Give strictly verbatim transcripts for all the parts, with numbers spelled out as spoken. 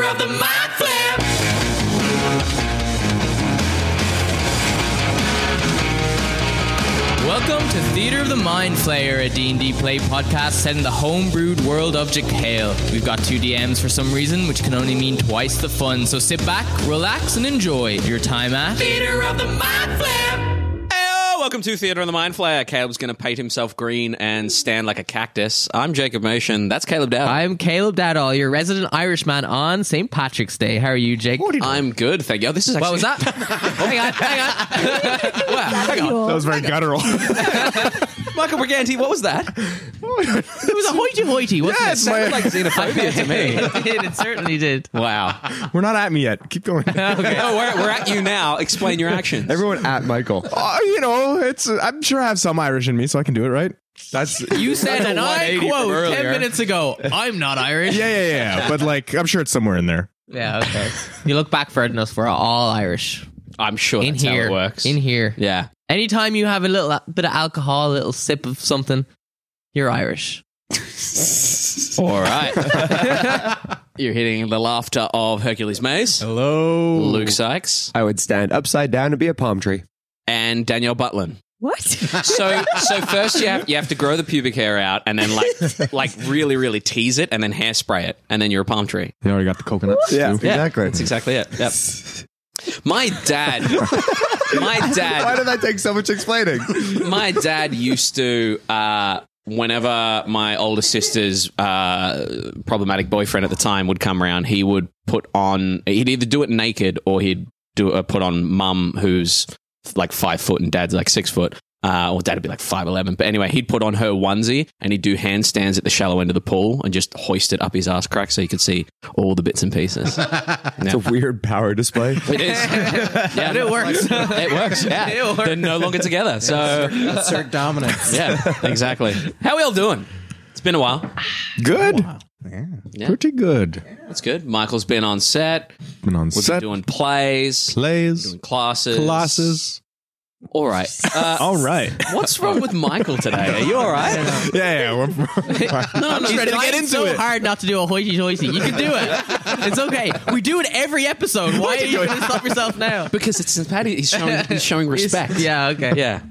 of the Mind Flip. Welcome to Theatre of the Mind Flayer, a D and D play podcast set in the homebrewed world of Jekyll. We've got two D Ms for some reason, which can only mean twice the fun. So sit back, relax, and enjoy your time at Theatre of the Mind Flip. Welcome to Theatre on the Mind Flayer. Caleb's going to paint himself green and stand like a cactus. I'm Jacob Motion. That's Caleb Dowd. I'm Caleb Dadall, your resident Irishman on Saint Patrick's Day. How are you, Jake? I'm good, thank you. Oh, this is actually... What was that? hang on, hang on. Wow, hang on. That was very guttural. Michael Briganti, what was that? It was a hoity-hoity, wasn't Yeah, it? it's my- Like xenophobia to me. it did, it certainly did. Wow. We're not at me yet. Keep going. No, we're, we're at you now. Explain your actions. Everyone at Michael. Uh, you know, it's. I'm sure I have some Irish in me, so I can do it, right? That's You said, that's a and I one eighty from quote, ten earlier. minutes ago, I'm not Irish. Yeah, yeah, yeah. But like, I'm sure it's somewhere in there. Yeah, okay. You look back further enough, we're all Irish. I'm sure In that's here. how it works. In here. Yeah. Anytime you have a little a bit of alcohol, a little sip of something, you're Irish. All right. You're hitting the laughter of Hercules Mays, Hello, Luke Sykes, I would stand upside down and be a palm tree. and Danielle Butlin. What? So, so first you have you have to grow the pubic hair out, and then like like really really tease it, and then hairspray it, and then you're a palm tree. You already got the coconuts. Yeah, too. Yeah, exactly. That's exactly it. Yep. My dad, my Why dad, did that take so much explaining? my dad used to. Uh, Whenever my older sister's uh, problematic boyfriend at the time would come around, he would put on. He'd either do it naked or he'd do uh, put on mum, who's like five foot, and dad's like six foot. Uh, or dad would be like five eleven. But anyway, he'd put on her onesie and he'd do handstands at the shallow end of the pool and just hoist it up his ass crack so you could see all the bits and pieces. It's a weird power display. It is. Yeah, it works. It works. Yeah, It works. they're no longer together. So Assert dominance. yeah, exactly. How we all doing? It's been a while. Good. Yeah. Pretty good. That's good. Michael's been on set. Been on We've set. been doing plays, Plays. doing classes. Classes. All right. Uh, All right. what's wrong with Michael today? Are you all right? Yeah, yeah. We're, No, no, He's ready to trying get into so it. hard not to do a hoity-toity. You can do it. It's okay. We do it every episode. Why are you going to stop yourself now? because it's Saint Patty. He's showing, he's showing respect. Yeah, okay. Yeah.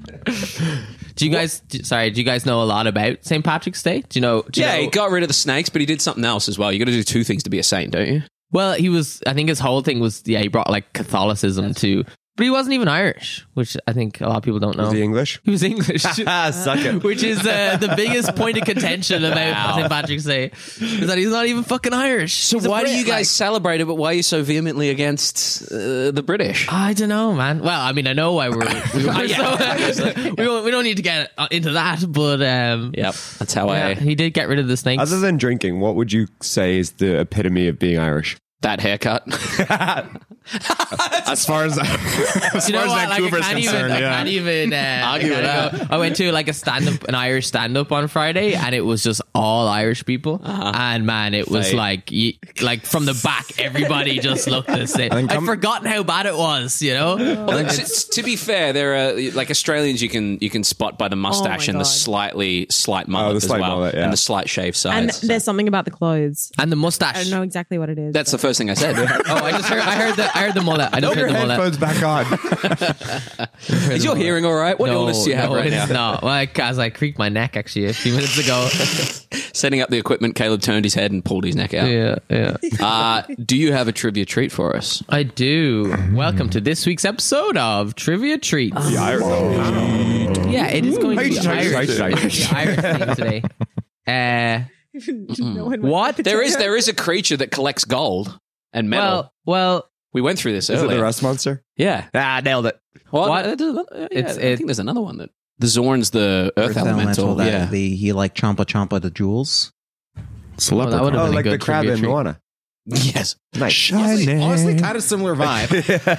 Do you guys, do, sorry, do you guys know a lot about Saint Patrick's Day? Do you know? Do you Yeah, know- he got rid of the snakes, but he did something else as well. You got to do two things to be a saint, don't you? Well, he was, I think his whole thing was, yeah, he brought like Catholicism to, but he wasn't even Irish, which I think a lot of people don't know. Is he English? He was English. Suck it. Which is uh, the biggest point of contention about Saint Patrick's Day, is that he's not even fucking Irish. So He's a why do Brit, you guys like- celebrate it, but why are you so vehemently against uh, the British? I don't know, man. Well, I mean, I know why we're, we were so, we don't we don't need to get into that, but um, Yep, that's how yeah, I... he did get rid of the snakes. Other than drinking, what would you say is the epitome of being Irish? That haircut. as far as, as, you know far as what? Like, I Vancouver's can't even, concerned, I yeah. can't even uh, Argue with I, gotta that. go. I went to like a stand up, an Irish stand up on Friday, and it was just all Irish people. Uh-huh. And man, it was Fake. like, y- like from the back, everybody just looked the same. And I'd come- forgotten how bad it was, you know? Well, to, to be fair, there are like Australians you can you can spot by the mustache Oh my and the God. slightly slight mullet the slight as well, mullet, yeah. and the slight shave And sides. there's something about the clothes. And the I mustache. don't know exactly what it is. That's the but- first thing I said. Oh, I just heard, I heard the, I heard the mullet. I just Put heard your the mullet. headphones back on. Is your hearing all right? What no, illness do you have no, right it now? is not. Well, I, as I creaked my neck actually a few minutes ago. Setting up the equipment, Caleb turned his head and pulled his neck out. yeah, yeah. Uh, do you have a trivia treat for us? I do. Welcome to this week's episode of Trivia Treats. Yeah, it is going to be Irish, Irish, Irish, Irish, Irish theme today. Uh, No one what? There is there is a creature that collects gold and metal. well, well, we went through this Is it earlier. the rust monster? Yeah. Ah, nailed it. What? What? Uh, yeah, It's- I it- think there's another one that the Zorn's the Earth, Earth Elemental. Elemental, that yeah. the he like chompa chompa the jewels. Oh, that would've Oh, been a like the good crab trivia in treat. Moana. Yes. Nice. Shining. Honestly, kind of similar vibe.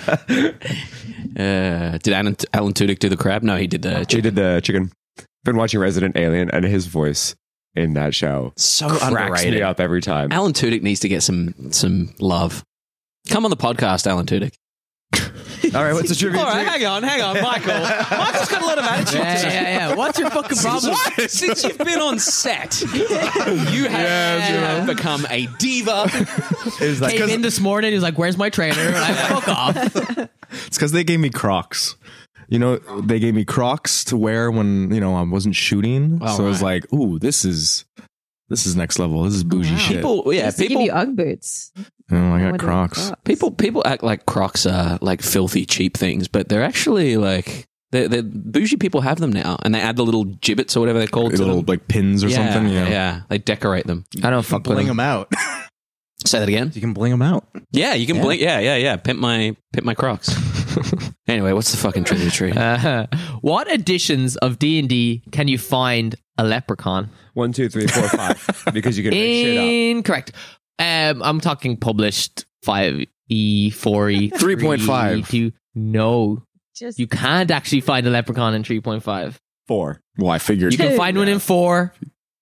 Uh, did Alan, Alan Tudyk do the crab? No, he did the He chicken. did the chicken. Been watching Resident Alien, and his voice in that show So cracks underrated. me up every time. Alan Tudyk needs to get some some love. Come on the podcast, Alan Tudyk. All right, what's the trivia? All right, treat? hang on, hang on, Michael. Michael's got a lot of attitude. Yeah, today. yeah, yeah. What's your fucking problem? Since you've been on set, you have, you have become a diva. It was like, Came in this morning. He was like, "Where's my trainer?" Like, fuck off. it's because they gave me Crocs. You know, they gave me Crocs to wear when, you know, I wasn't shooting. Oh, so I was right. like, ooh, this is this is next level. This is bougie wow. shit. People, yeah, Just to give people, you Ugg boots. Oh, I got What are Crocs. Crocs? people, people act like Crocs are like filthy cheap things, but they're actually like they're, they're bougie. People have them now, and they add the little gibbets or whatever they're called. to Little them. like pins or yeah, something. Yeah. yeah, they decorate them. I don't fuck with Bling him. them out. Say that again. You can bling them out. Yeah, you can Yeah. blink. Yeah, yeah, yeah. Pimp my, pimp my Crocs. Anyway, what's the fucking trivia tree? Uh, what editions of D and D can you find a leprechaun? One, two, three, four, five. Because you can make shit up. Incorrect. Um, I'm talking published five E, four E, three point five. two. No, Just you can't actually find a leprechaun in three point five. Four. Well, I figured. You can find one in four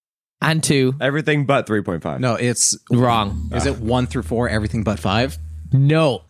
and two. Everything but three point five. No, it's Wrong. Is it one through four? Everything but five. No.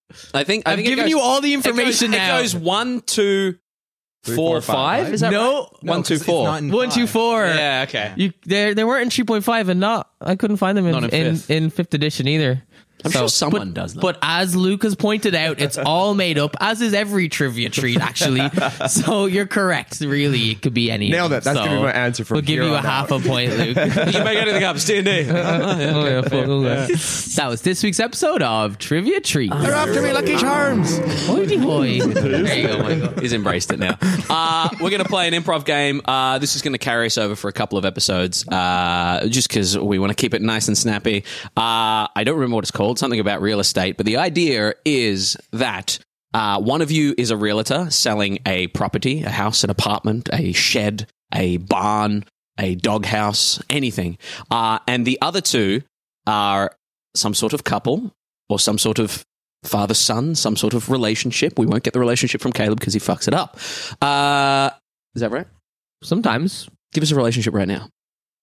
I think I I've think it given goes- you all the it goes- information now. It goes one, two, Three, four, four, five, five. Is that No. right? One, two, four. One, two, four. Yeah, okay. You they they weren't in three point five and not I couldn't find them in Not in in, fifth. in fifth edition either. I'm sure someone but, does that. But as Luke has pointed out, it's all made up, as is every trivia treat, actually. So you're correct. Really, it could be any. Nailed it. That's so gonna be my answer from We'll give here you a on half out. a point, Luke. You can make anything up. It's D and D. Oh, yeah, fuck, okay. That was this week's episode of Trivia Treat. They're after me, Lucky Charms. Hoity boy. There you go, Michael. He's embraced it now. Uh, we're going to play an improv game. Uh, this is going to carry us over for a couple of episodes, uh, just because we want to keep it nice and snappy. Uh, I don't remember what it's called. Something about real estate. But the idea is that uh, one of you is a realtor selling a property, a house, an apartment, a shed, a barn, a doghouse, anything. Uh, and the other two are some sort of couple or some sort of father son, some sort of relationship. We won't get the relationship from Caleb because he fucks it up. Uh, is that right? Sometimes Give us a relationship right now.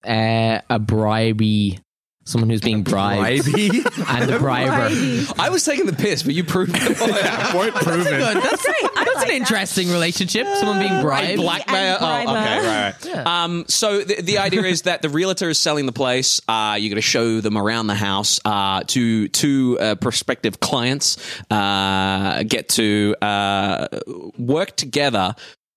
uh, a bribey, someone who's being bribed, and the briber. I was taking the piss, but you proved it. Point proven. Good. That's, that's an interesting relationship. Someone being bribed. Blackmail. Oh, briber. okay, right, right. Um, so the, the idea is that the realtor is selling the place. Uh, you're going to show them around the house uh, to two uh, prospective clients. Uh, get to uh, work together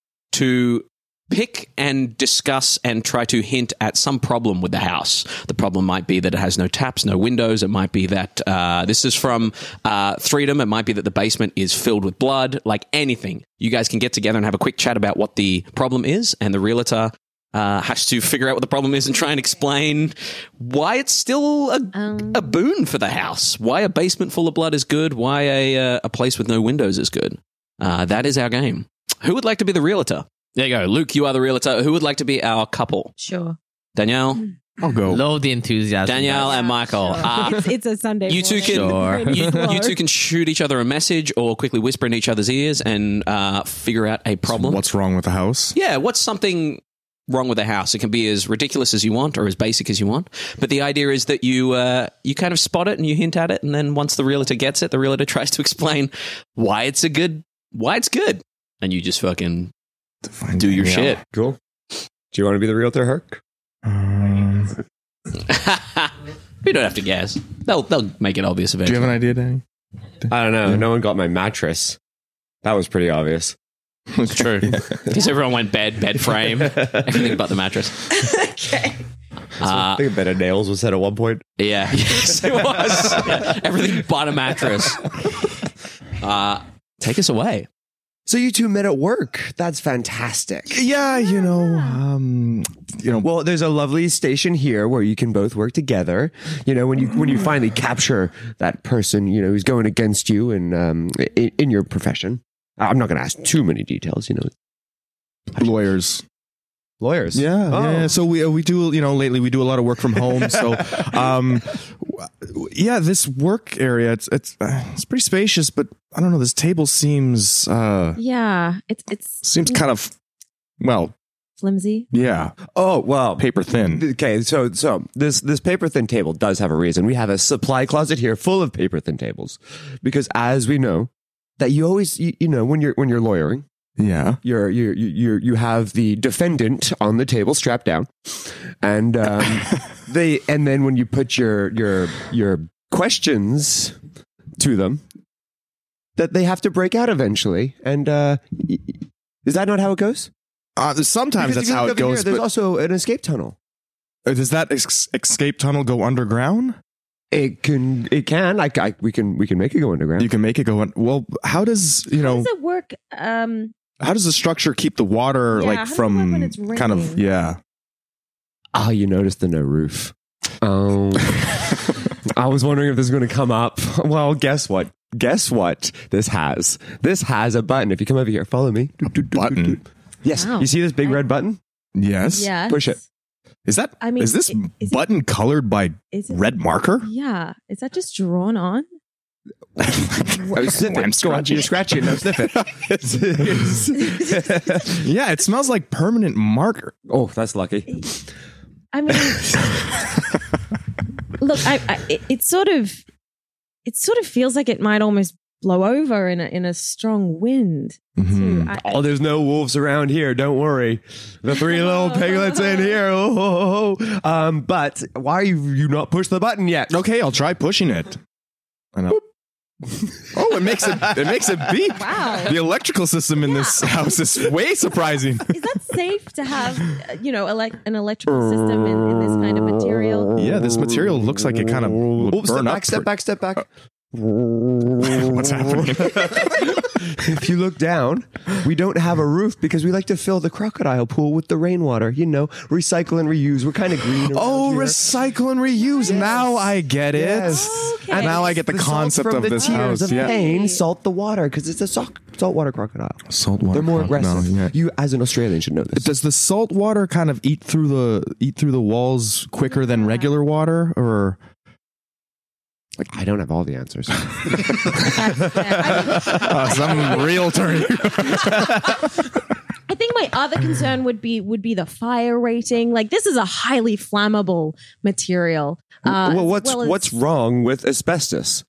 to pick and discuss and try to hint at some problem with the house. The problem might be that it has no taps, no windows. It might be that uh, this is from uh, Freedom. It might be that the basement is filled with blood. Like anything, you guys can get together and have a quick chat about what the problem is, and the realtor uh, has to figure out what the problem is and try and explain why it's still a, Um. a boon for the house. Why a basement full of blood is good. Why a uh, a place with no windows is good. Uh, that is our game. Who would like to be the realtor? There you go. Luke, you are the realtor. Who would like to be our couple? Sure. Danielle? I'll go. Love the enthusiasm. Danielle and Michael. Sure. Uh, it's, it's a Sunday. you two morning. can Sure. Ready you, to you work. two can shoot each other a message or quickly whisper in each other's ears and uh, figure out a problem. What's wrong with the house? Yeah, what's something wrong with the house? It can be as ridiculous as you want or as basic as you want. But the idea is that you uh, you kind of spot it and you hint at it, and then once the realtor gets it, the realtor tries to explain why it's a good why it's good, and you just fucking Define do your Danielle. shit. Cool. Do you want to be the realtor, Herc? Um, We don't have to guess. They'll they'll make it obvious do eventually. you have an idea, Danny? I don't know. No one got my mattress. That was pretty obvious. It's true. Because everyone went bed, bed frame, everything but the mattress. Okay. Uh, I think a bed of nails was said at one point. yeah, yes, it was. Yeah, everything but a mattress. Uh, take us away. So you two met at work. That's fantastic. Yeah, you know, um, you know, Well, there's a lovely station here where you can both work together. You know, when you when you finally capture that person, you know, who's going against you and um, in, in your profession. I'm not going to ask too many details. You know, lawyers. lawyers. Yeah, Oh. yeah, yeah. So we uh, we do, you know, lately we do a lot of work from home. So, um, w- yeah, this work area it's it's uh, it's pretty spacious, but I don't know. This table seems uh Yeah. It's it's seems kind of well, flimsy. yeah, Oh well, paper thin. Okay, so so this this paper thin table does have a reason. We have a supply closet here full of paper thin tables because, as we know, that you always, you, you know, when you're when you're lawyering, Yeah. you're you you you you have the defendant on the table strapped down, and um, they and then when you put your your your questions to them, that they have to break out eventually. And uh, y- is that not how it goes? Uh, sometimes Because that's if you how look it over goes. here, there's but also an escape tunnel. uh, does that ex- escape tunnel go underground? It can it can I, I we can we can make it go underground. You can make it go. Un- well, how does you How know? does it work? Um, How does the structure keep the water Yeah, like how does it from work when it's kind of raining? yeah? Ah, you noticed the no roof. Oh, I was wondering if this is going to come up. Well, guess what? Guess what? This has this has a button. If you come over here, follow me. Do, do, do, do, Button? do. Yes, Wow. you see this big I- red button? Yes. yeah. Push it. Is that? I mean, is this i- is it- button colored by Is it, red marker? Yeah. Is that just drawn on? Oh, sniff I'm it. Go on, you scratch it. No, sniff it. Yeah, it smells like permanent marker. Oh, that's lucky. I mean, look, I, I it, it sort of, it sort of feels like it might almost blow over in a in a strong wind. Mhm. Too. I, Oh, there's no wolves around here. Don't worry. The three little piglets in here. Oh, oh, oh. Um, but why are you, you not push the button yet? Okay, I'll try pushing it. And I'll- oh, it makes it it makes it beep. Wow. The electrical system in this house is way surprising. Is that safe to have, uh, you know, elect, an electrical system in, in this kind of material? Yeah, this material looks like it kind of would Oops, step burn back, up. step for- back, step back. What's happening? If you look down, we don't have a roof because we like to fill the crocodile pool with the rainwater. You know, recycle and reuse. We're kind of green. around Oh, here. recycle and reuse. Now I get it. Yes. Okay. And now I get the, salt concept from of the this tears house. of Yeah. pain salt the water because it's a salt saltwater crocodile. Saltwater. They're more crocodile, aggressive. yeah. You, as an Australian, should know this. Does the salt water kind of eat through the eat through the walls quicker than regular water, or I don't have all the answers. uh, some real turn? I think my other concern would be would be the fire rating. Like, this is a highly flammable material. Uh, well, as what's well as- what's wrong with asbestos?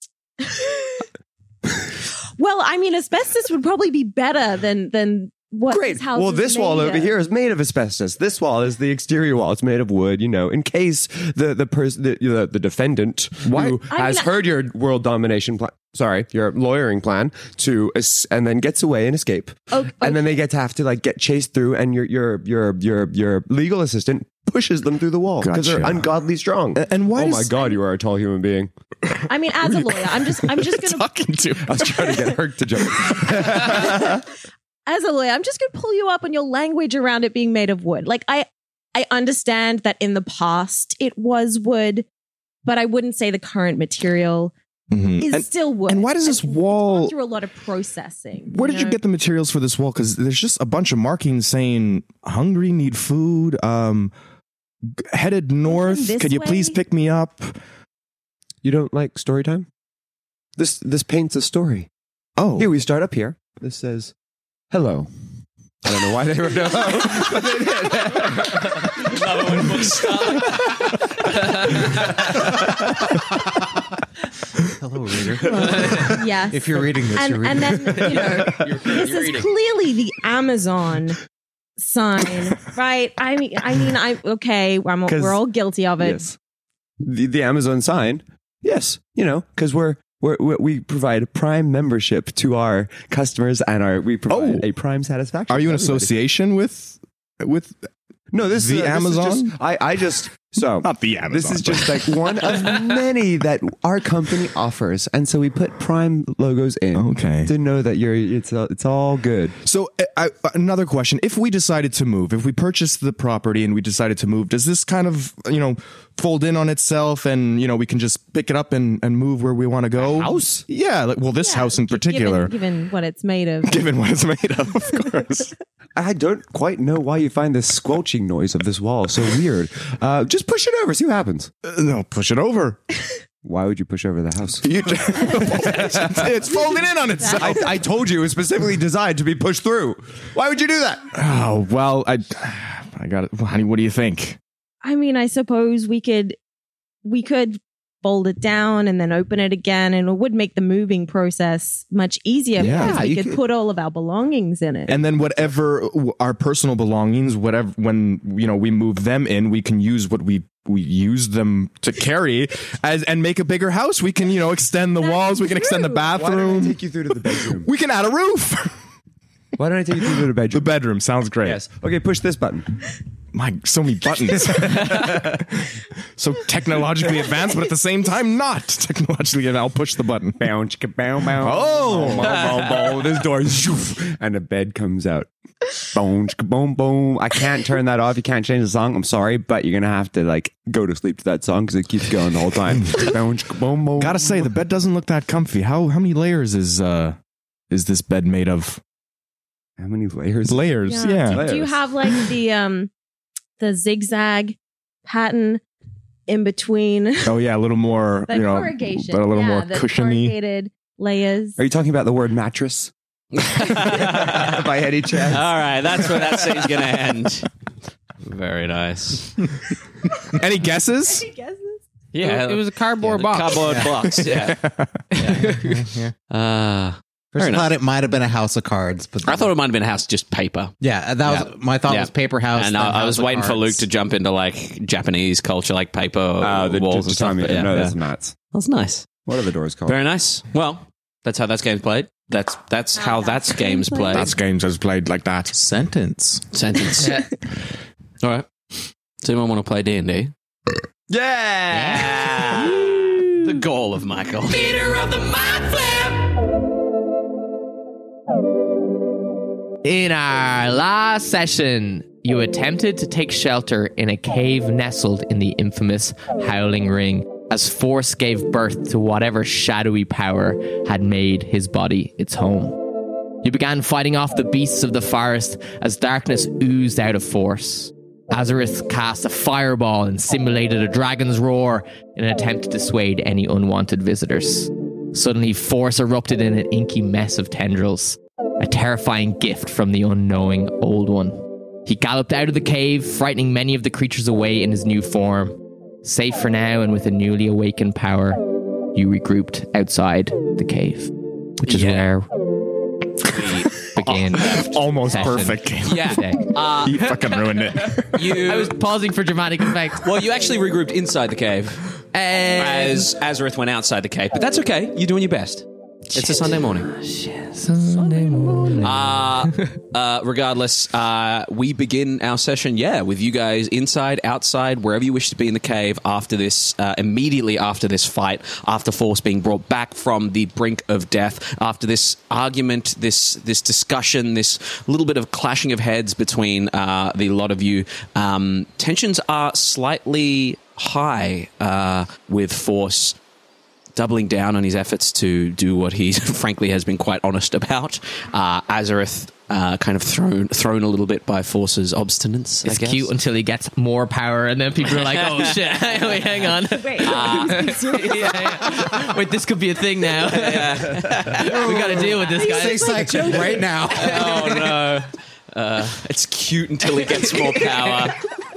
Well, I mean, asbestos would probably be better than than what Great. this house Well, is this wall made over of. here is made of asbestos. This wall is the exterior wall. It's made of wood. You know, in case the the person the, the, the defendant Why- who I has mean, heard your world domination plan. Sorry, your lawyering plan to es- and then gets away and escape, Okay, and then they get to have to like get chased through, and your your your your your legal assistant pushes them through the wall because they're Gotcha. ungodly strong. And why Oh does my God, you are a tall human being. I mean, as a lawyer, I'm just I'm just gonna talking to? I was trying to get Herc to jump. as a lawyer, I'm just gonna pull you up on your language around it being made of wood. Like, I I understand that in the past it was wood, but I wouldn't say the current material Mhm. is And, still wood. and why does this It's gone wall? through a lot of processing? Where did you know? get the materials for this wall? Because there's just a bunch of markings saying "hungry, need food." Um, g- headed north. this Could you please way? pick me up? You don't like story time? This this paints a story. Oh, Here we start up here. This says, "Hello." I don't know why they wrote hello, but they did. Love it when books start. Hello, reader. Yes. If you're reading this, and, you're and reading then, you know, You're, this you're is reading. clearly the Amazon sign, right? I mean, I mean, I okay. I'm, 'Cause- we're all guilty of it. Yes, the the Amazon sign. Yes, you know, because we're. We're, we we provide Prime membership to our customers, and our we provide Oh. a Prime satisfaction. are you in to everybody. association with with No, this The is, uh, this is Amazon? just- I I just so not the Amazon? This is just like one of many that our company offers, and so we put Prime logos in. Okay. To know that you're, it's all- it's all good. So, I, I, another question: if we decided to move, if we purchased the property and we decided to move, does this kind of you know fold in on itself, and you know we can just pick it up and, and move where we want to go? house? Yeah. Like, well, this Yeah, house in gi- particular, given, given what it's made of. given what it's made of, of course. I don't quite know why you find this squelching noise of this wall so weird. Uh, just push it over, see what happens. Uh, no, push it over. Why would you push over the house? You, it's folding in on itself. I, I told you it was specifically designed to be pushed through. Why would you do that? Oh well, I, I got it, well, honey. What do you think? I mean, I suppose we could, we could fold it down and then open it again, and it would make the moving process much easier Yeah, because we you could, could- put all of our belongings in it. And then whatever w- our personal belongings, whatever, when, you know, we move them in, we can use what we, we use them to carry as, and make a bigger house. We can, you know, extend the That's walls. We can extend the true. Why don't I bathroom. take you through to the bedroom? We can add a roof. Why don't I take you through to the The bedroom? bedroom sounds great. Yes. Okay, push this button. My, so many buttons. So technologically advanced, but at the same time, not technologically advanced. I'll push the button. Bow, chicka, bow, bow. Oh. bow, bow, bow. This door, shoof, and a bed comes out. Boom, chicka, boom, boom. I can't turn that off. You can't change the song. I'm sorry, but you're gonna have to like go to sleep to that song because it keeps going the whole time. Boom, chicka, boom, boom. Gotta say, the bed doesn't look that comfy. How how many layers is uh is this bed made of? How many layers? Layers, yeah. Do, do you Layers. have like the um the zigzag pattern in between? Oh yeah, a little more, The you know, corrugation. but a little yeah, more the cushiony. corrugated layers. Are you talking about the word mattress? By any chance? All right, that's where that scene's going to end. Very nice. Any guesses? Yeah, It was a cardboard the box. Cardboard box. Yeah. yeah. Uh, First, I Very thought it might have been a house of cards, but I thought it might have been a house just paper. yeah, that was Yeah. my thought Yeah. was paper house. And then I, I house was of waiting for cards. Luke to jump into like Japanese culture, like paper Oh, the walls and just stuff. tell me. but yeah, no, yeah. that's nuts. That's nice. What are the doors called? Very nice. Well, that's how that game's played. That's that's how that's game's played. That's games as played like that. Sentence. Sentence. All right. Does anyone want to play D and D? Yeah. The goal of Michael. Leader of the Mind Flip. In our last session, you attempted to take shelter in a cave nestled in the infamous Howling Ring as Force gave birth to whatever shadowy power had made his body its home. You began fighting off the beasts of the forest as darkness oozed out of Force. Azareth cast a fireball and simulated a dragon's roar in an attempt to dissuade any unwanted visitors. Suddenly, Force erupted in an inky mess of tendrils, a terrifying gift from the unknowing Old One. He galloped out of the cave, frightening many of the creatures away in his new form. Safe for now and with a newly awakened power, you regrouped outside the cave, which is Yeah. where we begin. Almost session perfect game. Yeah. today. Uh, You fucking ruined it. you. I was pausing for dramatic effect. well, you actually regrouped inside the cave as Azareth went outside the cave, but that's okay. You're doing your best. It's a Sunday morning. Sunday morning. Uh, uh, regardless, uh, we begin our session, yeah, with you guys inside, outside, wherever you wish to be in the cave after this, uh, immediately after this fight, after Force being brought back from the brink of death, after this argument, this this discussion, this little bit of clashing of heads between uh, the lot of you. Um, tensions are slightly high uh, with Force doubling down on his efforts to do what he frankly has been quite honest about. Uh, Azareth uh, kind of thrown thrown a little bit by Force's obstinance, It's I guess. cute until he gets more power, and then people are like, "Oh shit! Wait, hang on. Wait, yeah, yeah. Wait, this could be a thing now. we got to deal with this guy." Say psych right now. Oh no. Uh, it's cute until he gets more power.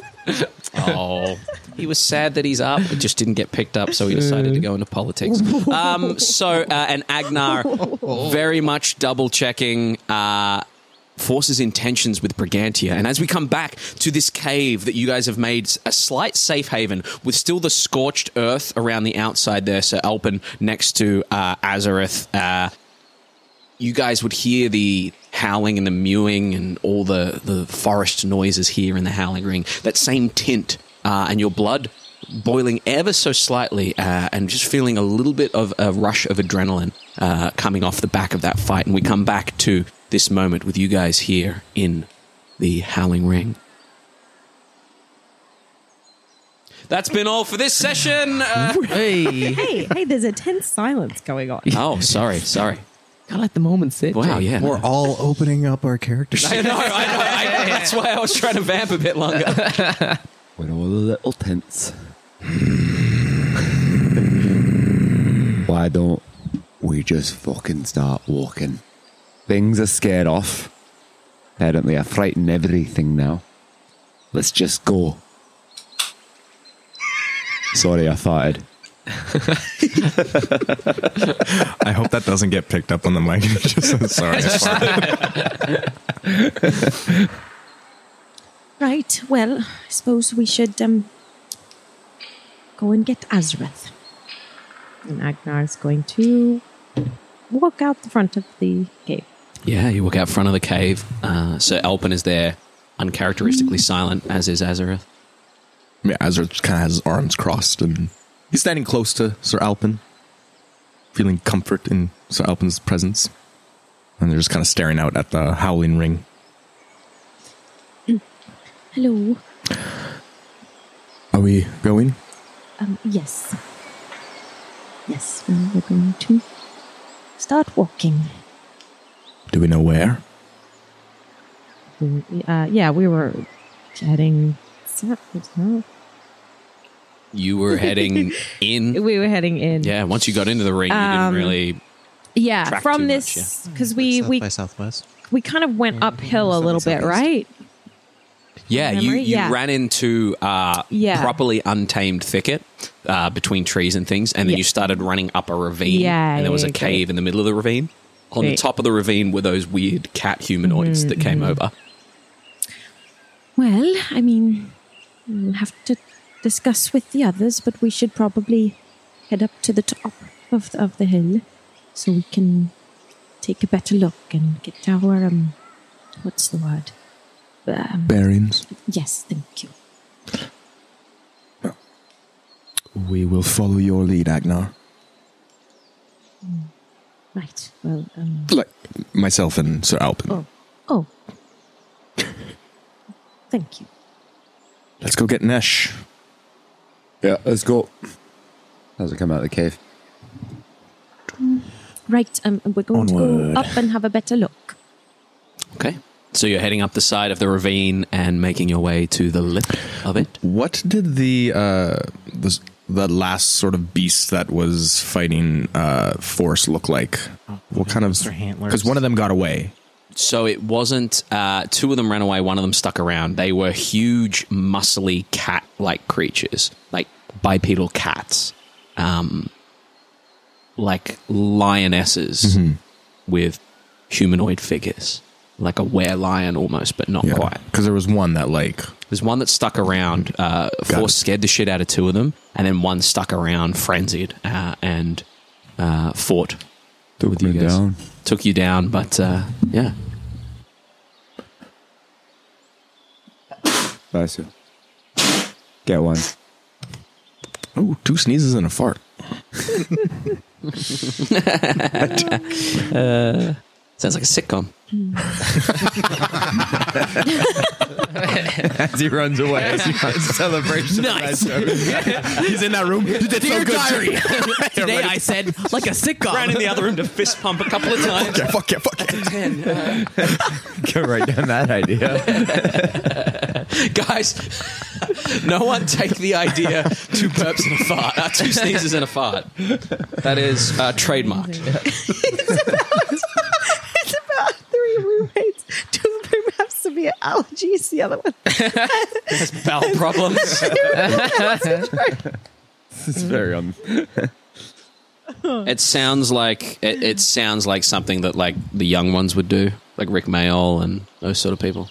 Oh, he was sad that he's up. It just didn't get picked up, so he decided to go into politics. Um, so, uh, and Agnar very much double checking uh, Force's intentions with Brigantia. And as we come back to this cave that you guys have made a slight safe haven with still the scorched earth around the outside there, so Alpin next to uh, Azareth, uh, you guys would hear the howling and the mewing and all the, the forest noises here in the Howling Ring. That same tint uh, and your blood boiling ever so slightly uh, and just feeling a little bit of a rush of adrenaline uh, coming off the back of that fight. And we come back to this moment with you guys here in the Howling Ring. That's been all for this session. Uh, Hey, hey, hey, there's a tense silence going on. oh, sorry, sorry. gotta let the moment sit. Wow, Jay. yeah. We're all opening up our characters. I know, I know. I, that's why I was trying to vamp a bit longer. With all the little tents. Why don't we just fucking start walking? Things are scared off. Apparently, I frighten everything now. Let's just go. Sorry, I farted. I hope that doesn't get picked up on the mic. Just, sorry. Right. Well, I suppose we should um go and get Azareth. And Agnar's going to walk out the front of the cave. Yeah, you walk out front of the cave. Uh, Sir Alpin is there, uncharacteristically silent, as is Azareth. Yeah, Azareth just kind of has his arms crossed, and he's standing close to Sir Alpin, feeling comfort in Sir Alpin's presence. And they're just kind of staring out at the Howling Ring. Hello. Are we going? Um, yes. Yes, well, we're going to start walking. Do we know where? Uh, yeah, we were heading south. You were heading in. We were heading in. Yeah, once you got into the ring, you Um, didn't really. Yeah, track from too this, because we, South we, by Southwest. we kind of went uphill a little bit, right? Yeah, you, memory? you Yeah. ran into uh, Yeah. properly untamed thicket uh, between trees and things, and then Yeah. you started running up a ravine, Yeah, and there was yeah, a cave great. in the middle of the ravine. On the Great. top of the ravine were those weird cat humanoids that came over. Well, I mean, we'll have to discuss with the others, but we should probably head up to the top of the, of the hill so we can take a better look and get our, um, what's the word? Um, Bearings. yes, thank you. We will follow your lead, Agnar. Right, well, um, Like myself and Sir Alpin. oh, oh. Thank you. Let's go get Nesh. Yeah, let's go. How's it come out of the cave? Right, um, we're going to Onward. go up and have a better look. Okay, so you're heading up the side of the ravine and making your way to the lip of it. What did the uh the, the last sort of beast that was fighting uh Force look like? What kind of? Their antlers. Because one of them got away. So it wasn't. Uh, two of them ran away. One of them stuck around. They were huge, muscly cat-like creatures, like bipedal cats, um, like lionesses with humanoid figures, like a were-lion almost, but not quite. Because there was one that like There's one that stuck around. Uh, Got Force it. scared the shit out of two of them, and then one stuck around, frenzied, uh, and uh, fought with you me guys. down. Took you down, but uh, yeah. Nice. Get one. oh two sneezes and a fart. Sounds like a sitcom. As he runs away. It's celebration. Nice. He's in that room. Dear diary. Today I said like a sitcom. Ran in the other room to fist pump a couple of times. Yeah, fuck yeah, fuck yeah. Go right down that idea. Guys, no one take the idea two burps and a fart. Uh, two sneezes and a fart. That is uh, trademarked. It's about three roommates. Two of them have severe allergies. The other one. Bowel problems. It's very um. It sounds like it, it sounds like something that like the young ones would do, like Rick Mayall and those sort of people.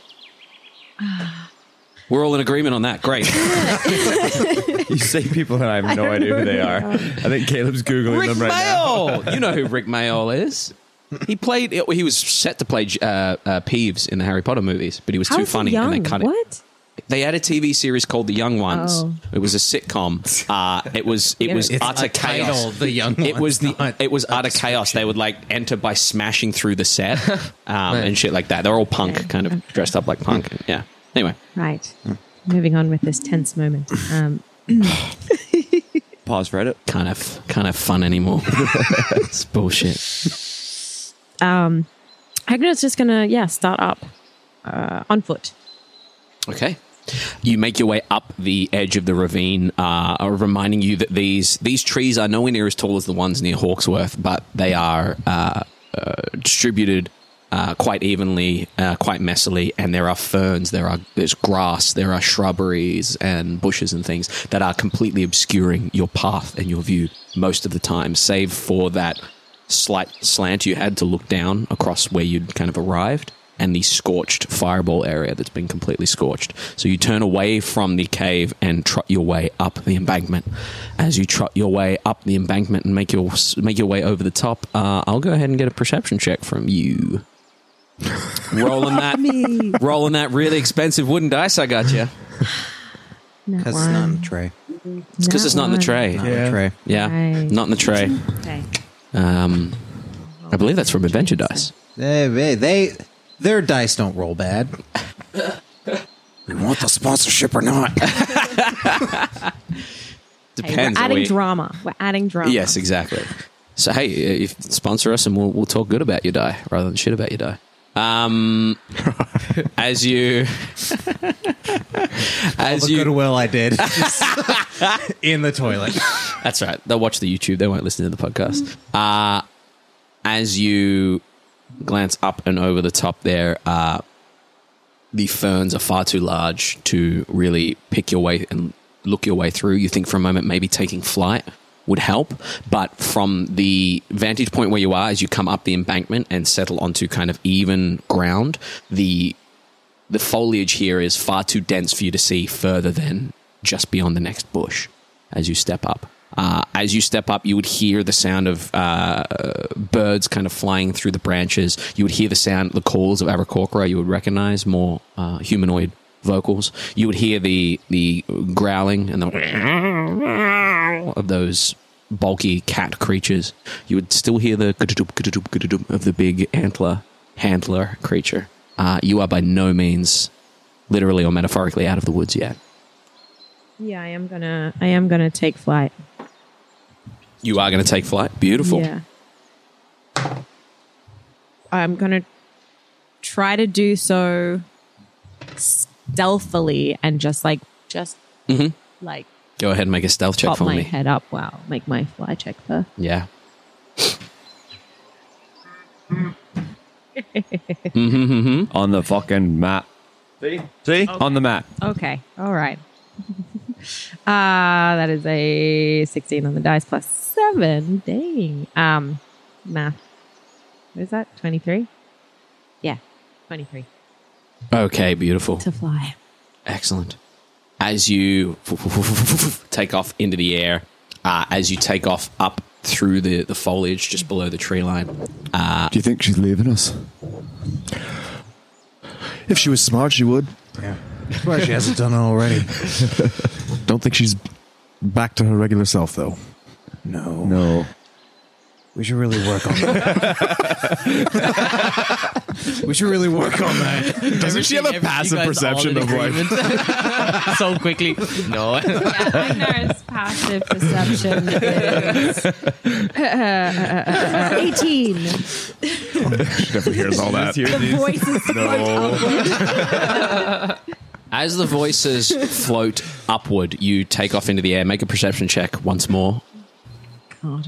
We're all in agreement on that. Great. You say people and I have no idea who they are. I think Caleb's googling Rick them right now. Mayall. You know who Rick Mayall is. He played. He was set to play uh, uh, Peeves in the Harry Potter movies, but he was too How's he funny, young? and they cut it. What? They had a T V series called The Young Ones. Oh. It was a sitcom. Uh, it was it Yeah. was It's utter a chaos. title, The Young It was Ones, the not it was utter chaos. They would like enter by smashing through the set um, and shit like that. They're all punk, Okay. kind of dressed up like punk. Yeah. Anyway, Right. Moving on with this tense moment. Um, Pause Reddit. kind of kind of fun anymore. It's bullshit. um, Agnar's just gonna yeah start up uh, on foot. Okay. You make your way up the edge of the ravine, uh, reminding you that these these trees are nowhere near as tall as the ones near Hawksworth, but they are uh, uh, distributed uh, quite evenly, uh, quite messily, and there are ferns, there are there's grass, there are shrubberies and bushes and things that are completely obscuring your path and your view most of the time, save for that slight slant you had to look down across where you'd kind of arrived, and the scorched fireball area that's been completely scorched. So you turn away from the cave and trot your way up the embankment. As you trot your way up the embankment and make your make your way over the top, uh, I'll go ahead and get a perception check from you. rolling that, rolling that really expensive wooden dice I got you. Because it's not in the tray. It's because it's not in the tray. Not in the tray. Yeah, Right. not in the tray. Okay. Um, I believe that's from Adventure Dice. They, they, they, their dice don't roll bad. We want the sponsorship or not? Hey, Depends. we're are adding we- drama. We're adding drama. Yes, exactly. So hey, if sponsor us and we'll we'll talk good about your die rather than shit about your die. Um, as you, as All the you, goodwill I did just in the toilet. that's right. They'll watch the YouTube. They won't listen to the podcast. Uh, as you glance up and over the top there, uh, the ferns are far too large to really pick your way and look your way through. You think for a moment maybe taking flight would help, but from the vantage point where you are, as you come up the embankment and settle onto kind of even ground, the the foliage here is far too dense for you to see further than just beyond the next bush as you step up. Uh, as you step up, you would hear the sound of uh, birds kind of flying through the branches. You would hear the sound, the calls of Aarakocra. You would recognize more uh, humanoid vocals. You would hear the the growling and the of those bulky cat creatures. You would still hear the of the big antler handler creature. Uh, you are by no means, literally or metaphorically, out of the woods yet. Yeah, I am gonna. I am gonna take flight. You are going to take flight. Beautiful. Yeah. I'm gonna try to do so stealthily and just like just Mhm. like Go ahead and make a stealth check pop for my me. head up. Wow, make my fly check first. Yeah. mm-hmm. On the fucking map. See? See? On the map. Okay. All right. uh that is a sixteen on the dice plus seven. Dang. Um math. What is that? twenty-three? Yeah. twenty-three. Okay, beautiful. To fly. Excellent. As you take off into the air, uh, as you take off up through the, the foliage just below the tree line, uh, Do you think she's leaving us? If she was smart, she would. Yeah. Well, she hasn't done it already. Don't think she's back to her regular self, though. No. No. We should really work on that. We should really work on that. Doesn't she have a passive perception of like? so quickly? No. Yeah, Agnar's passive perception is uh, eighteen. She definitely hears all that. The voices float upward. as the voices float upward, you take off into the air. Make a perception check once more. God.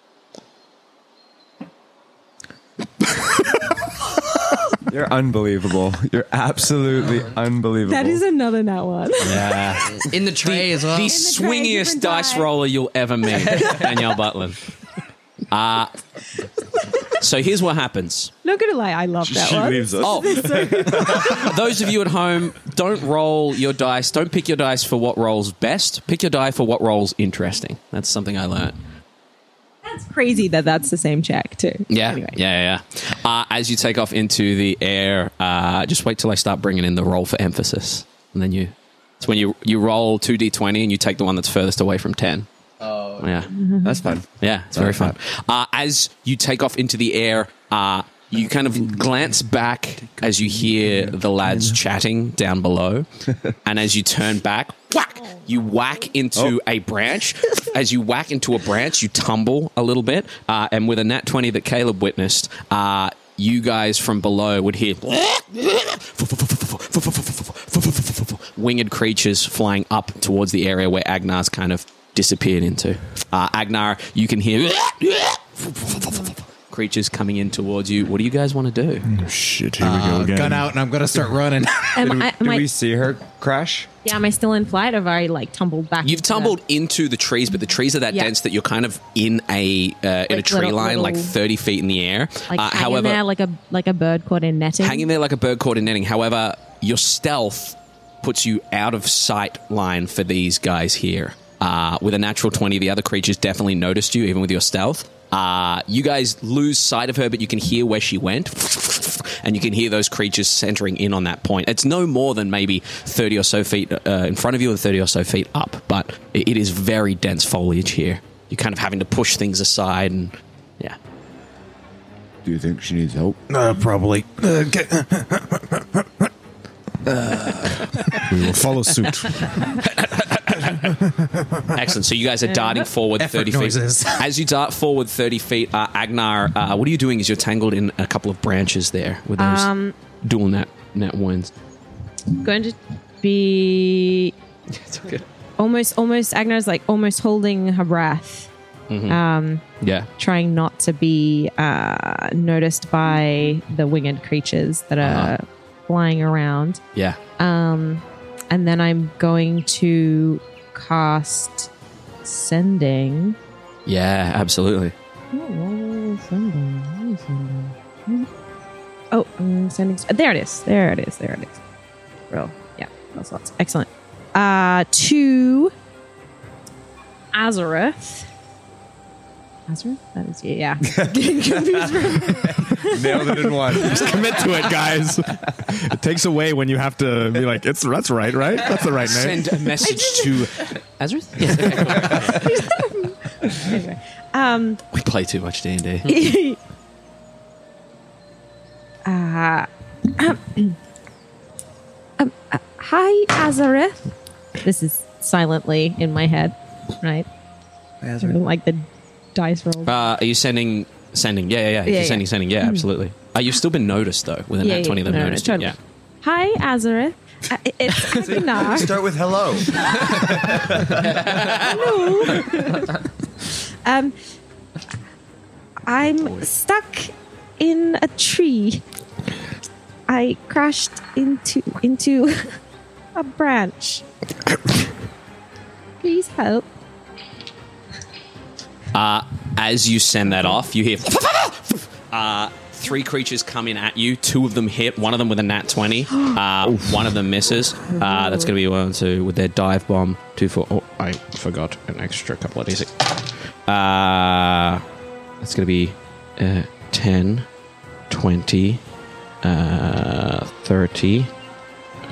You're unbelievable. You're absolutely unbelievable. That is another nat one. Yeah. In the tray as well. The tray, swingiest different dice die. roller you'll ever meet, Danielle Butlin. Uh, so here's what happens. Not gonna lie, I love that She one. leaves us. Oh, those of you at home, don't roll your dice. Don't pick your dice for what rolls best. Pick your die for what rolls interesting. That's something I learned. That's crazy that that's the same check too. Yeah, Anyway. yeah, yeah. yeah. Uh, as you take off into the air, uh, just wait till I start bringing in the roll for emphasis, and then you. It's when you you roll two d twenty and you take the one that's furthest away from ten. Oh, yeah, That's fun. yeah, it's very fun. Uh, as you take off into the air, uh, you kind of glance back as you hear the lads chatting down below, and as you turn back, whack, you whack into a branch. As you whack into a branch, you tumble a little bit, uh, and with a nat twenty that Caleb witnessed, uh, you guys from below would hear winged creatures flying up towards the area where Agnar's kind of disappeared into. Uh, Agnar, you can hear creatures coming in towards you. What do you guys want to do? Oh, shit, here we go Uh, again. gun out, and I'm gonna start running. Am, I, am Do I, we see her crash? yeah, am I still in flight, or have I like tumbled back? You've into the- tumbled into the trees, but the trees are that Yeah. dense that you're kind of in a uh, in a Like tree little- line, like little- thirty feet in the air. like Uh, hanging however, there like a like a bird caught in netting. hanging there like a bird caught in netting. However, your stealth puts you out of sight line for these guys here. Uh, with a natural twenty, the other creatures definitely noticed you, even with your stealth. Uh, you guys lose sight of her, but you can hear where she went. And you can hear those creatures centering in on that point. It's no more than maybe thirty or so feet uh, in front of you and thirty or so feet up. But it, it is very dense foliage here. You're kind of having to push things aside and, yeah. Do you think she needs help? Uh, probably. Uh, get- We will follow suit. Excellent. So you guys are darting forward Effort thirty noises. feet. As you dart forward thirty feet, uh, Agnar, uh, what are you doing? Is you're tangled in a couple of branches there with those Um, dual net net wounds. going to be It's okay. almost almost Agnar's like almost holding her breath, um, Yeah. trying not to be uh, noticed by the winged creatures that are Uh-huh. flying around. Yeah. Um, and then I'm going to cast sending. Yeah, absolutely. Oh, sending. Where is sending? Oh, um, sending. There it is. There it is. There it is. Roll. Yeah, that's lots. Excellent. Uh, to Azareth. Azareth? That is, yeah. Getting confused for Nailed it in one. Just commit to it, guys. It takes away when you have to be like, "It's that's right, right? That's the right name." Send a message to Azareth. Yes. Okay, cool. Anyway. Um, We play too much D and D. uh, um, um, uh, hi, Azareth. This is silently in my head, right? Like the dice roll. Uh, are you sending? Sending. Yeah, yeah, yeah. If Yeah, you're yeah. sending, sending. Yeah, absolutely. Uh, you've still been noticed though. With a Yeah, nat twenty, yeah, they've no, no, noticed totally. you. Yeah. Hi, Azareth. Uh, it's Agnar. Start with hello. Um, I'm stuck in a tree. I crashed into into a branch. Please help. Uh, as you send that off, you hear uh, three creatures come in at you. Two of them hit. One of them with a nat twenty. Uh, one of them misses. Uh, that's going to be one, two with their dive bomb. Two, four. Oh, I forgot an extra couple of d six. Uh, that's going to be uh, ten, twenty, uh, thirty. Uh,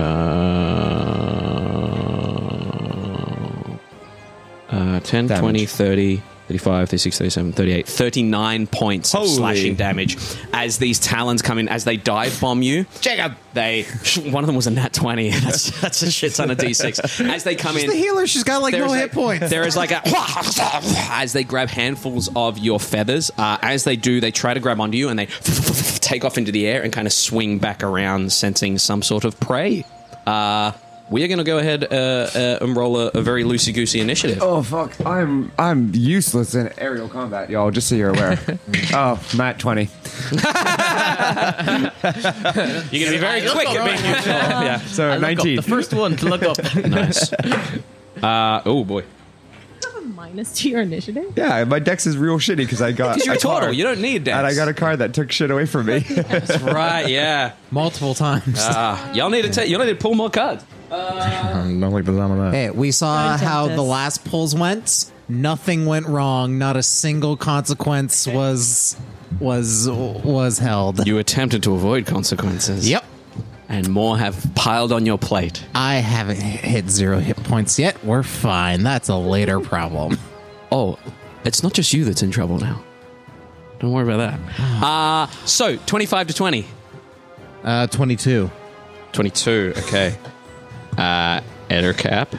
uh, ten, Damage. twenty, thirty, thirty-five, thirty-six, thirty-seven, thirty-eight, thirty-nine points of Holy. slashing damage as these talons come in, as they dive bomb you. Jacob! They, one of them was a nat twenty. That's, that's a shit ton of d six. As they come in, the healer. She's got like there no is hit a- points. There is like a as they grab handfuls of your feathers. Uh, as they do, they try to grab onto you and they take off into the air and kind of swing back around, sensing some sort of prey. Uh, we are going to go ahead uh, uh, and roll a, a very loosey goosey initiative. Oh fuck! I'm I'm useless in aerial combat, y'all. Just so you're aware. Oh, Matt twenty. You're going to be very quick at being neutral. Yeah, So I look up, nineteen. the first one to look up. nice. Uh, oh boy, Minus to your initiative. Yeah, my dex is real shitty because I got because you're a a turtle, card, you don't need dex. and I got a card that took shit away from me. That's right. Yeah. Multiple times. Uh, y'all need to take. You all need to pull more cards. I don't like the sound of that. Hey, we saw Don't how tempt the us. last pulls went. Nothing went wrong. Not a single consequence was was was held. You attempted to avoid consequences. Yep. And more have piled on your plate. I haven't hit zero hit points yet. We're fine. That's a later problem. Oh, it's not just you that's in trouble now. Don't worry about that. Uh, so, twenty-five to twenty. Uh, twenty-two. twenty-two, okay. Uh, Ettercap.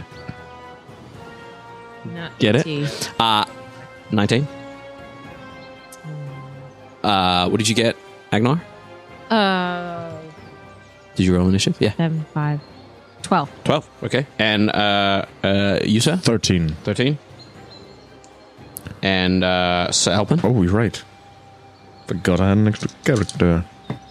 Not Get T. it? Uh, nineteen. Uh, what did you get, Agnar? Uh, Did you roll initiative? Yeah. seven, five, twelve. twelve, okay. And uh, uh, you, sir? Thirteen. thirteen. And uh, Sir Alpin? Oh, you're right. Forgot I had an extra character.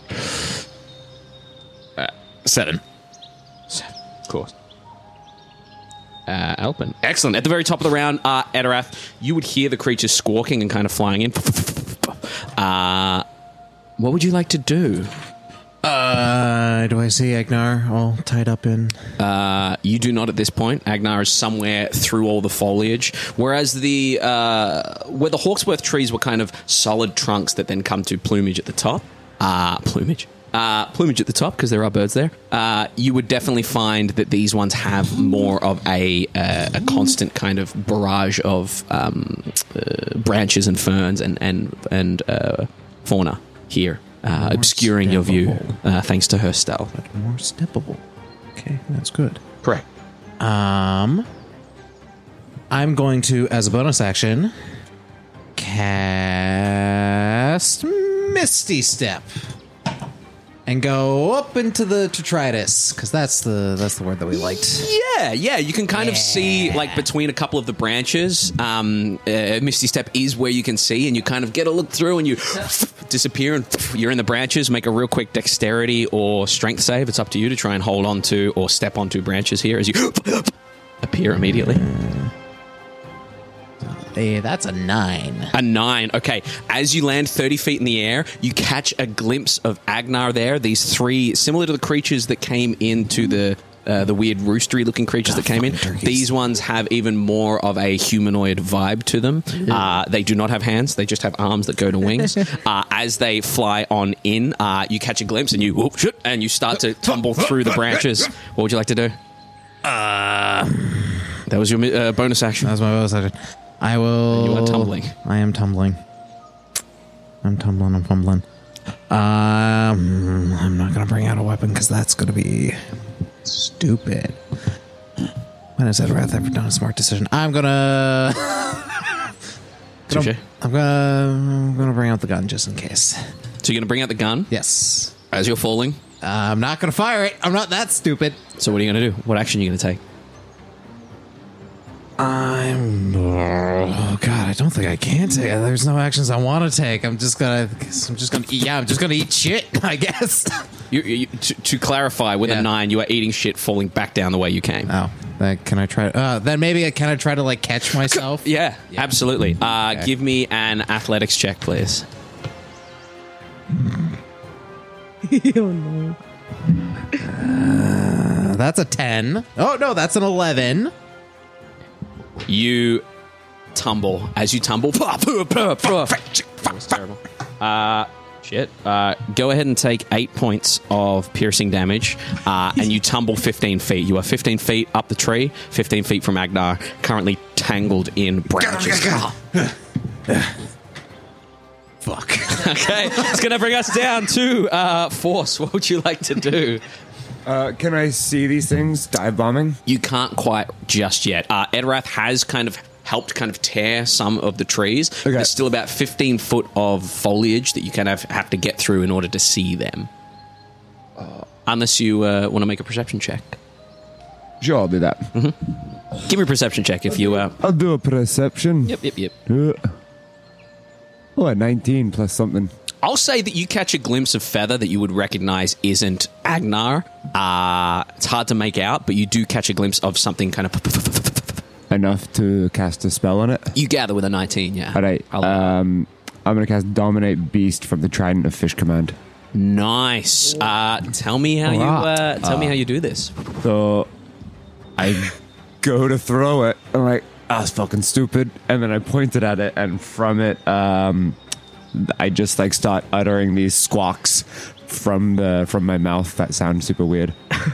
Seven. Seven, of course. Uh, Alpin. Excellent. At the very top of the round, uh, Edorath, you would hear the creatures squawking and kind of flying in. Uh, what would you like to do? Uh, do I see Agnar all tied up in? Uh, you do not at this point. Agnar is somewhere through all the foliage, whereas the uh, where the Hawksworth trees were kind of solid trunks that then come to plumage at the top. Uh, plumage. Uh, plumage at the top, because there are birds there. Uh, you would definitely find that these ones have more of a uh, a constant kind of barrage of um, uh, branches and ferns and and and uh, fauna here, uh, obscuring your view, uh, thanks to her style. But more steppable. Okay, that's good. Correct. Um, I'm going to, as a bonus action, cast Misty Step. And go up into the detritus, because that's the that's the word that we liked. Yeah, yeah. You can kind of see, like, between a couple of the branches. Um, uh, Misty Step is where you can see, and you kind of get a look through, and you disappear, and you're in the branches. Make a real quick dexterity or strength save. It's up to you to try and hold on to or step onto branches here as you appear immediately. Hey, that's a nine. A nine. Okay. As you land thirty feet in the air, you catch a glimpse of Agnar there. These three, similar to the creatures that came into the uh, the weird roostery-looking creatures that came in. Turkeys. These ones have even more of a humanoid vibe to them. Uh, they do not have hands. They just have arms that go to wings. uh, as they fly on in, uh, you catch a glimpse and you whoop, shoot, and you start to tumble through the branches. What would you like to do? Uh, that was your uh, bonus action. That was my bonus action. I will. You are tumbling. I am tumbling. I'm tumbling. I'm fumbling. Um, I'm not going to bring out a weapon because that's going to be stupid. When has Edorath ever done a smart decision? I'm gonna. Touché. I'm gonna. I'm gonna bring out the gun just in case. So you're going to bring out the gun Yes. as you're falling. Uh, I'm not gonna fire it. I'm not that stupid. So what are you going to do? What action are you going to take? I'm. Oh God, I don't think I can take. There's no actions I want to take. I'm just gonna. I'm just gonna. Eat, yeah, I'm just gonna eat shit. I guess. You, you, to, to clarify, with Yeah. a nine, you are eating shit, falling back down the way you came. Oh, then can I try? Uh, then maybe I can I try to like catch myself. Yeah, Yeah. absolutely. Uh, Okay. Give me an athletics check, please. Uh, that's a ten. Oh no, that's an eleven. You tumble. As you tumble, that was terrible. Uh, shit. Uh, go ahead and take eight points of piercing damage, uh, and you tumble fifteen feet. You are fifteen feet up the tree, fifteen feet from Agnar, currently tangled in branches. Fuck. Okay, it's going to bring us down to uh, Force. What would you like to do? Uh, can I see these things dive bombing? You can't quite just yet. Uh, Edorath has kind of helped kind of tear some of the trees. Okay. There's still about fifteen foot of foliage that you kind of have to get through in order to see them. Uh, Unless you uh, want to make a perception check. Sure, I'll do that. Mm-hmm. Give me a perception check if you... Uh, I'll do a perception. yep, yep, yep. Uh, oh, a nineteen plus something. I'll say that you catch a glimpse of feather that you would recognize isn't Agnar. Uh, it's hard to make out, but you do catch a glimpse of something kind of... Enough to cast a spell on it. You gather with a nineteen, yeah. All right. I'll- Um, I'm going to cast Dominate Beast from the Trident of Fish Command. Nice. Uh, tell me how you uh, tell me how you do this. So I go to throw it. I'm like, ah, it's fucking stupid. And then I pointed at it, and from it, um, I just like start uttering these squawks from the from my mouth that sound super weird.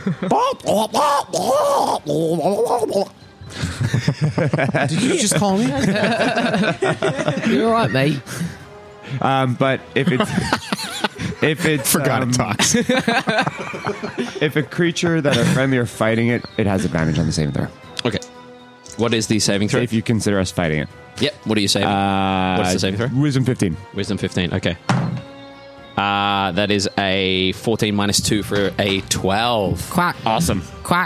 Did you just call me? You're all right, mate. Um, but if it's if it's Forgot um, it talks. if a creature that are friendly are fighting it, it has advantage on the saving throw. Okay. What is the saving throw? If you consider us fighting it. Yep. What are you saving? Uh, What's the saving throw? Wisdom fifteen. Wisdom fifteen. Okay. Uh, that is a fourteen minus two for a twelve. Quack. Awesome. Quack.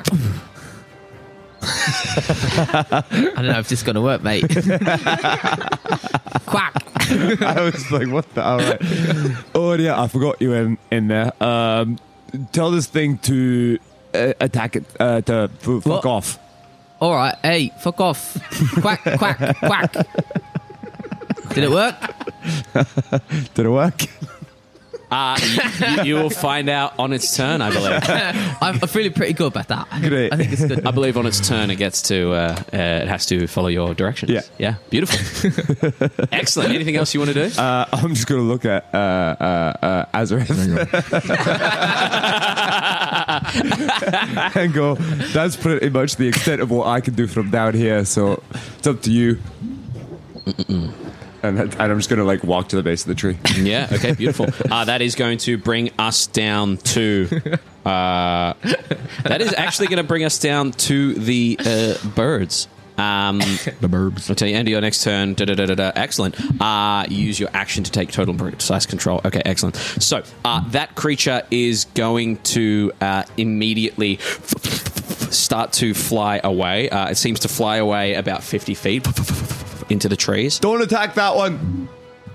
I don't know if this is going to work, mate. Quack. I was like, what the? All right. Oh, yeah, I forgot you in, in there. Um, tell this thing to uh, attack it, uh, to f- fuck What? off. All right, hey, fuck off. Quack, quack, quack. Did it work? Did it work? Uh, you, you will find out on its turn, I believe. I'm feeling pretty good about that. Great. I think it's good. I believe on its turn it gets to, uh, uh, it has to follow your directions. Yeah. Yeah. Beautiful. Excellent. Anything else you want to do? Uh, I'm just going to look at uh, uh, uh, Azareth and go, that's pretty much the extent of what I can do from down here, so it's up to you. And, and I'm just going to like walk to the base of the tree. Yeah. Okay. Beautiful. Uh, that is going to bring us down to. Uh, that is actually going to bring us down to the uh, birds. Um, The burbs. I'll tell you, end of your next turn. Da, da, da, da, da. Excellent. Uh, use your action to take total and precise control. Okay, excellent. So uh, that creature is going to uh, immediately start to fly away. Uh, it seems to fly away about fifty feet into the trees. Don't attack that one.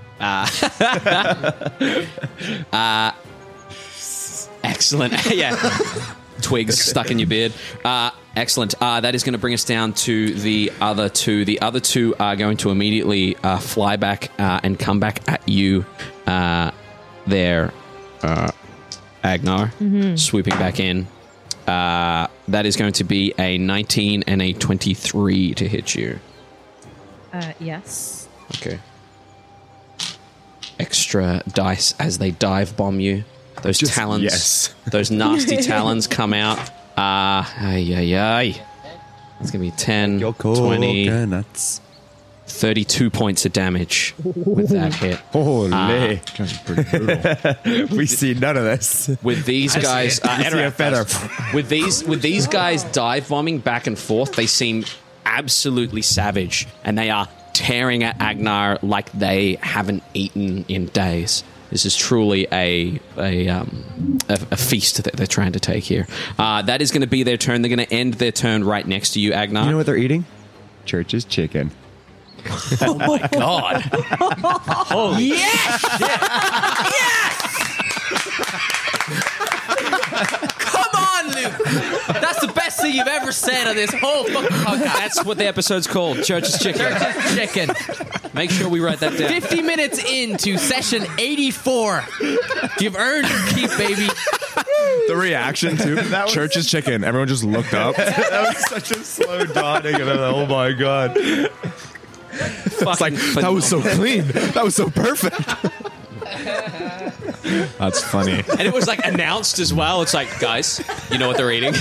Excellent. Yeah. Twigs stuck in your beard. Uh, excellent. Uh, that is going to bring us down to the other two. The other two are going to immediately uh, fly back uh, and come back at you uh, there, uh, Agnar, swooping back in. Uh, that is going to be a nineteen and a twenty-three to hit you. Uh, yes. Okay. Extra dice as they dive bomb you. Those talons, yes. those nasty talons come out. Ah, uh, ay, ay, ay. It's going to be ten, twenty, nuts. thirty-two points of damage with that hit. Holy. Pretty We see none of this. With these guys, uh, I see a Edorath feather. does. with these with these guys dive bombing back and forth, they seem absolutely savage, and they are tearing at Agnar like they haven't eaten in days. This is truly a a, um, a a feast that they're trying to take here. Uh, that is going to be their turn. They're going to end their turn right next to you, Agnar. You know what they're eating? Church's chicken. Oh my god! Holy Yes! Come on, Luke! That's the best thing you've ever said on this whole fucking podcast. That's what the episode's called. Church's chicken. Church's chicken. Make sure we write that down. fifty minutes into session eighty-four. You've earned your keep, baby. The reaction to Church's chicken. Everyone just looked up. That was such a slow dawning. And I'm like, oh my god. It's like, that was so clean. That was so perfect. That's funny. And it was like announced as well. It's like, guys, you know what they're eating.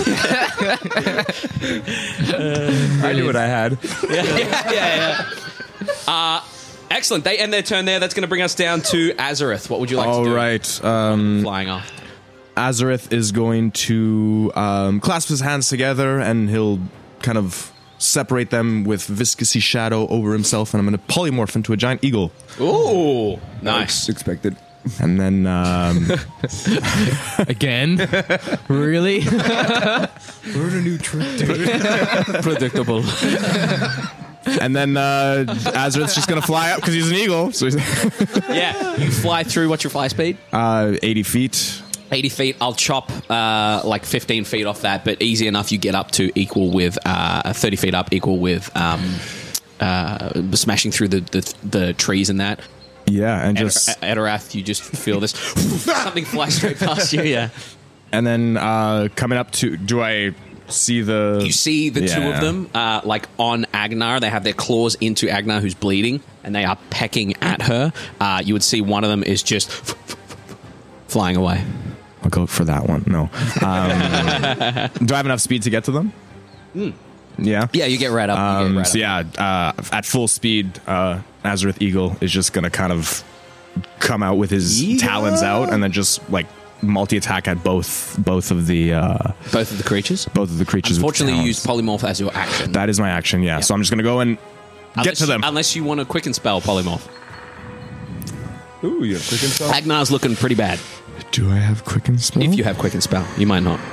I knew what I had. yeah, yeah, yeah. Uh, excellent. They end their turn there. That's going to bring us down to Azareth. What would you like All to do? right. Um, Flying off. Azareth is going to um, clasp his hands together and he'll kind of separate them with viscousy shadow over himself, and I'm going to polymorph into a giant eagle. Ooh, nice. Expected. And then um, Again? Really? Learn a new trick, dude. Predictable. and then uh, Azareth's just going to fly up because he's an eagle. So he's Yeah, you fly through. What's your fly speed? uh, eighty feet. eighty feet. I'll chop uh, like fifteen feet off that, but easy enough. You get up to equal with uh, thirty feet up, equal with um, uh, smashing through the, the the trees and that. Yeah, and Ed- just Edorath, you just feel this something fly straight past you. Yeah, and then uh, coming up to. Do I see the? you see the two Yeah. of them uh, like on Agnar. They have their claws into Agnar, who's bleeding, and they are pecking at her. Uh, you would see one of them is just flying away. I'll go for that one. No. Um, do I have enough speed to get to them? Yeah. Yeah, you get right up. You Um, get right so up. yeah, uh, at full speed, uh, Azareth Eagle is just gonna kind of come out with his Yeah. talons out and then just like multi-attack at both both of the uh, Both of the creatures. both of the creatures. with Unfortunately, you talons. used polymorph as your action. That is my action. Yeah. So I'm just gonna go and unless get to them. You, unless you want to quicken spell polymorph. Ooh, you have quick and stuff. Agnar's looking pretty bad. Do I have quicken spell? If you have quicken spell, you might not.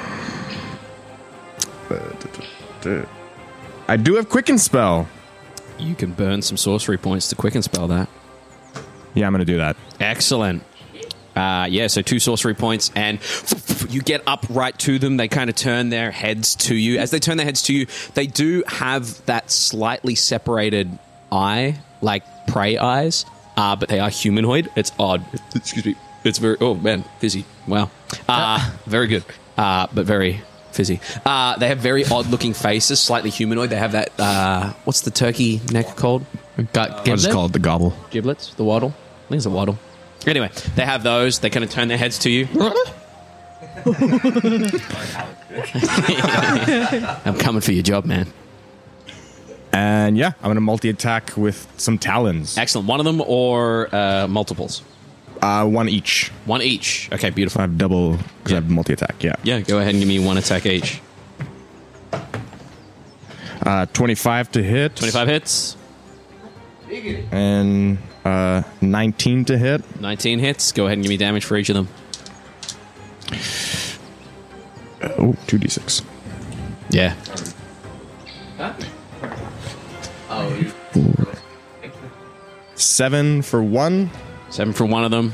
I do have quicken spell. You can burn some sorcery points to quicken spell that. Yeah, I'm going to do that. Excellent. Uh, yeah, so two sorcery points, and you get up right to them. They kind of turn their heads to you. As they turn their heads to you, they do have that slightly separated eye, like prey eyes, uh, but they are humanoid. It's odd. Excuse me. It's very... Oh, man. Fizzy. Wow. Uh, very good. Uh, but very fizzy. Uh, they have very odd-looking faces, slightly humanoid. They have that... Uh, what's the turkey neck called? Got What's it called? The gobble. Giblets? The waddle? I think it's a waddle. Anyway, they have those. They kind of turn their heads to you. I'm coming for your job, man. And yeah, I'm going to multi-attack with some talons. Excellent. One of them or uh, multiples? Uh, one each. One each. Okay, I beautiful. have double, because Yeah. I have multi-attack, yeah. Yeah, go ahead and give me one attack each. Uh, twenty-five to hit. twenty-five hits. And uh, nineteen to hit. nineteen hits. Go ahead and give me damage for each of them. Oh, two d six. Yeah. Seven for one, Seven for one of them.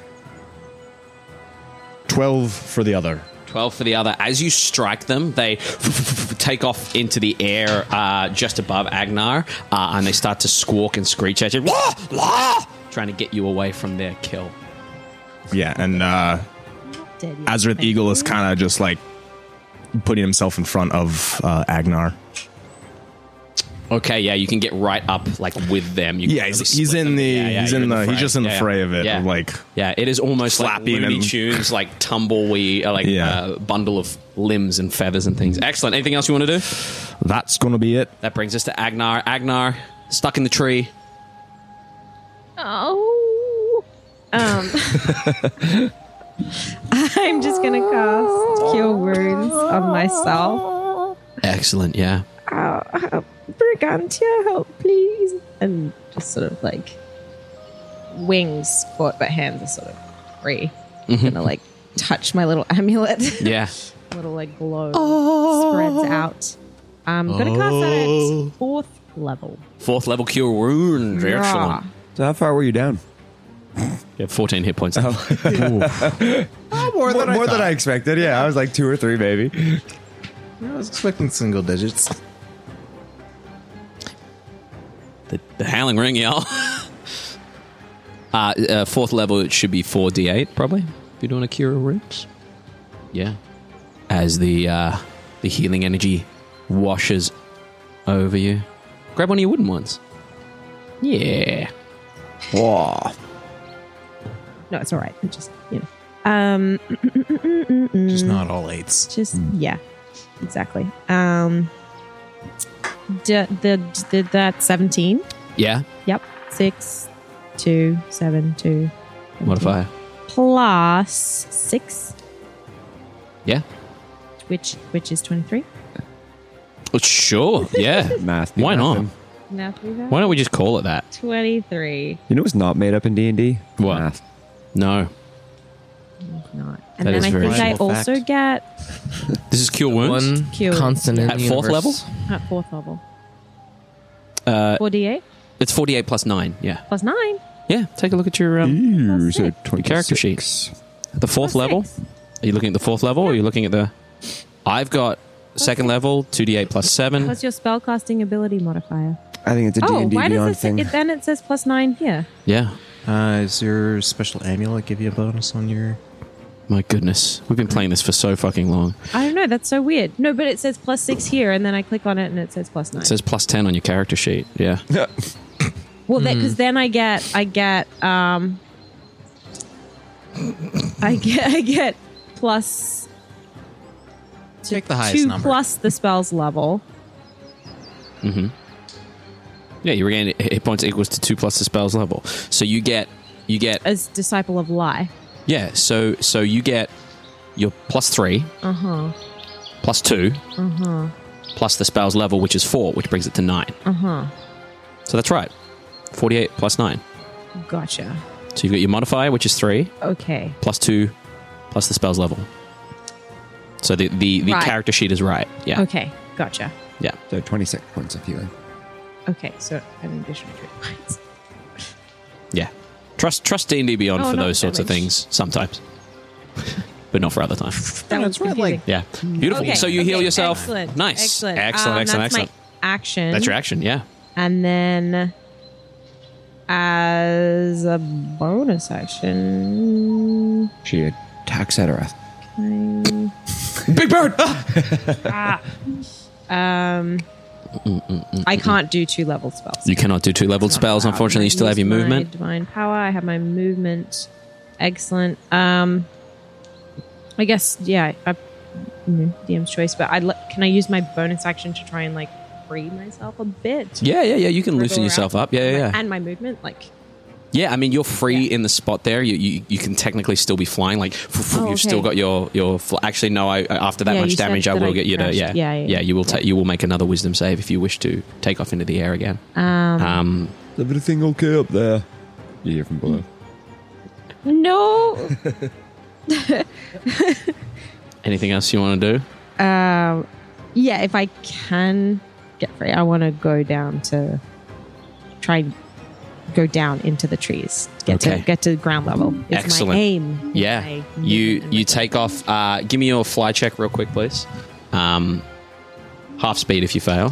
twelve for the other. twelve for the other. As you strike them, they take off into the air uh, just above Agnar, uh, and they start to squawk and screech at you, "Wah! Wah!" trying to get you away from their kill. Yeah, and uh, Dead yet. Azrith Eagle is kind of just like putting himself in front of uh, Agnar. Okay, yeah, you can get right up like with them. You can Yeah, really he's, he's split in them. the Yeah, yeah, he's you're in the, fray. he's just in the Yeah, fray of it. Yeah. Like Yeah, it is almost like Flapping Looney and- Tunes, like tumbleweed, uh, like a Yeah. uh, bundle of limbs and feathers and things. Excellent. Anything else you want to do? that's gonna be it. That brings us to Agnar. Agnar, stuck in the tree. Oh. Um. I'm just gonna cast Cure Wounds on myself. Excellent, yeah. Oh, oh, Brigantia, help, please. And just sort of like wings, but, but hands are sort of free. I'm gonna like touch my little amulet. Yeah. little like glow spreads out. I'm gonna cast that at fourth level. Fourth level cure wound. Excellent. Rah. So how far were you down? You have fourteen hit points. Oh, more, than I more than thought. I expected. Yeah, I was like two or three, maybe. I was expecting single digits. The, the Howling Ring, y'all. uh, uh, fourth level, it should be four d eight, probably, if you're doing a cure wounds. Yeah. As the uh, the healing energy washes over you. Grab one of your wooden ones. Yeah. Whoa. No, it's all right. It just you know. Um. Just not all eights. Just yeah, exactly. Um. Did, did, did that seventeen? Yeah. Yep. Six, two, seven, two. Modifier. Plus six, Yeah. which which is twenty-three. Oh, sure. Yeah. Math. Why not? mathin'. Now three Why don't we just call it that? twenty-three. You know what's not made up in D and D? What? Math. No. Not. And That then is I very think I useful also fact. get This is cure wounds. One Cure. constant in At the fourth universe. at fourth level. Uh, four d eight it's forty-eight plus nine. Yeah. plus nine. Yeah. Take a look at your um, Ew, so six. twenty character sheet. the fourth Plus level. six. Are you looking at the fourth level or are you looking at the... I've got second level, two d eight plus seven. Plus your spellcasting ability modifier. I think it's a D Oh, and D why Beyond does it, say, thing. it then it says plus nine here? Yeah. Uh, is your special amulet give you a bonus on your... My goodness. We've been playing this for so fucking long. I don't know. That's so weird. No, but it says plus six here, and then I click on it, and it says plus nine. It says plus ten on your character sheet. Yeah. Well, because then I get, I get, um, I get, I get plus Take the highest two number. plus the spell's level. Yeah, you regain hit points equals to two plus the spell's level. So you get... You get... As disciple of lie. Yeah, so so you get your plus three, Uh huh. plus two, Uh huh. plus the spell's level, which is four, which brings it to nine. Uh huh. So that's right. forty-eight plus nine. Gotcha. So you've got your modifier, which is three, Okay. plus two, plus the spell's level. So the, the, the Right. character sheet is right. Yeah. Okay. Gotcha. Yeah. So twenty-six points of healing. Okay. So an additional three points. Yeah. Trust trust D and D Beyond Oh, for not those sorts of damage. things sometimes, but not for other times. That was right, like- confusing. Yeah, beautiful. Okay, So you heal okay, yourself. Excellent. Nice, Excellent. excellent, Um, excellent, that's excellent. my action. That's your action. Yeah. And then as a bonus action, She attacks Edorath. Big bird. um, I can't do two level spells. You cannot do two leveled spells. Unfortunately, you still have your Use my movement. divine power. I have my movement. Excellent. Um, I guess yeah. I, mm, D M's choice, but I can I use my bonus action to try and like free myself a bit. Yeah, yeah, yeah. You can loosen Wriggle yourself around. up. Yeah, yeah, yeah. And my movement, like Yeah, I mean, you're free Yeah. in the spot there. You, you you can technically still be flying. Like Oh, you've still okay. got your your. Fl- Actually, no. I after that Yeah, much you said damage, I that will I get you to. crashed. Yeah, Yeah, yeah, yeah. You will yeah. ta- you will make another wisdom save if you wish to take off into the air again. um, Um, Is everything okay up there? You hear from below. no. anything else you want to do? Um, yeah, if I can get free, I want to go down to try and go down into the trees. Get Okay. to get to ground level. It's Excellent. my aim. Yeah, My you movement and you my- take off. Uh, give me your fly check real quick, please. Um, half speed if you fail.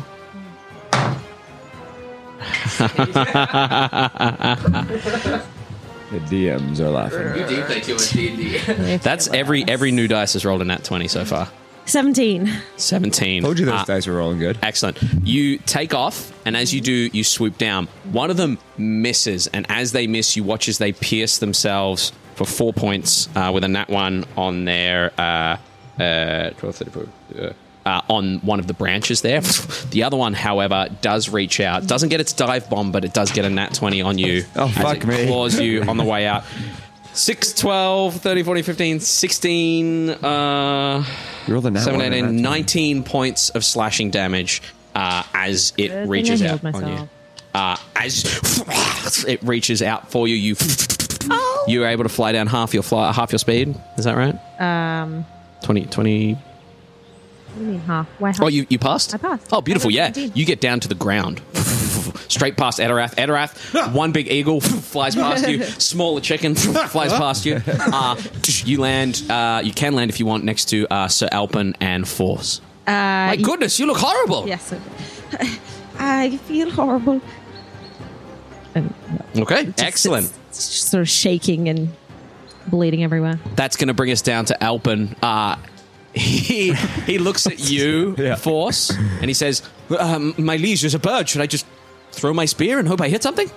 The D Ms are laughing. You do play too much D and D. That's every every new dice has rolled a nat twenty so far. seventeen. Seventeen. Told you those Uh, dice were rolling good. Excellent. You take off, and as you do, you swoop down. One of them misses, and as they miss, you watch as they pierce themselves for four points uh, with a nat one on their uh, uh, twelve, thirty-four, uh, uh, on one of the branches there. The other one, however, does reach out. Doesn't get its dive bomb, but it does get a nat twenty on you. Oh, as fuck it me. claws you on the way out. six, twelve, thirteen, fourteen, fifteen, sixteen, uh, You rolled a nat seven, one, eighteen, and that's- nineteen points of slashing damage uh, as it Good thing reaches I out healed on you. myself. Uh, as it reaches out for you, you Oh. you're able to fly down half your fly, half your speed. Is that right? Um, twenty, twenty. what do you mean half? Why half? Oh, you, you passed? I passed. Oh, beautiful. I Yeah. rolled seventeen. You get down to the ground. Straight past Edorath. Edorath, one big eagle flies past you. Smaller chicken flies past you. Uh, you land, uh, you can land if you want next to uh, Sir Alpin and Force. Uh, My y- goodness, you look horrible. Yes. I feel horrible. And, Okay, just- excellent. It's just sort of shaking and bleeding everywhere. That's going to bring us down to Alpin. Uh, he he looks at you, Force, and he says, um, "My liege, there's a bird. Should I just throw my spear and hope I hit something?"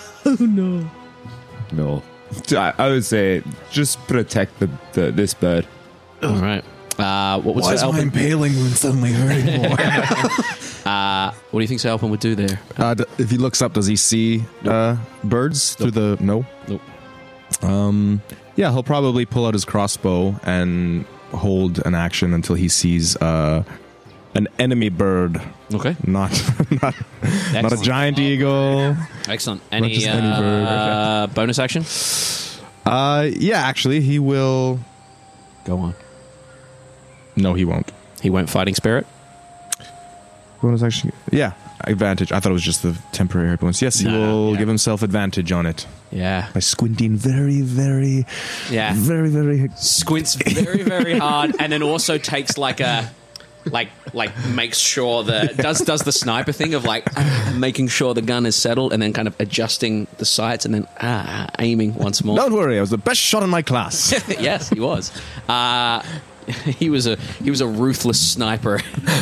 No. I, I would say just protect the, the this bird. All right. Uh, what would Why Sir is my Alpin? impaling wound suddenly hurting more? What do you think Sir Alpin would do there? Uh, d- if he looks up, does he see uh, birds through the? No. Nope. Um. Yeah, he'll probably pull out his crossbow and hold an action until he sees uh, an enemy bird. Okay. Not not, not a Excellent. giant eagle. Excellent. Any, just any bird. uh, bonus action? Uh. Yeah. Actually, he will. Go on. No, he won't. He went fighting spirit. Bonus action. Yeah. Advantage. I thought it was just the temporary bonus. Yes, he No, will yeah. give himself advantage on it Yeah. by squinting very, very, Yeah. very, very. Squints very, very hard, and then also takes like a, like, like makes sure that does does the sniper thing of like uh, making sure the gun is settled, and then kind of adjusting the sights, and then ah, aiming once more. Don't worry, I was the best shot in my class. Yes, he was. Uh, he was a he was a ruthless sniper.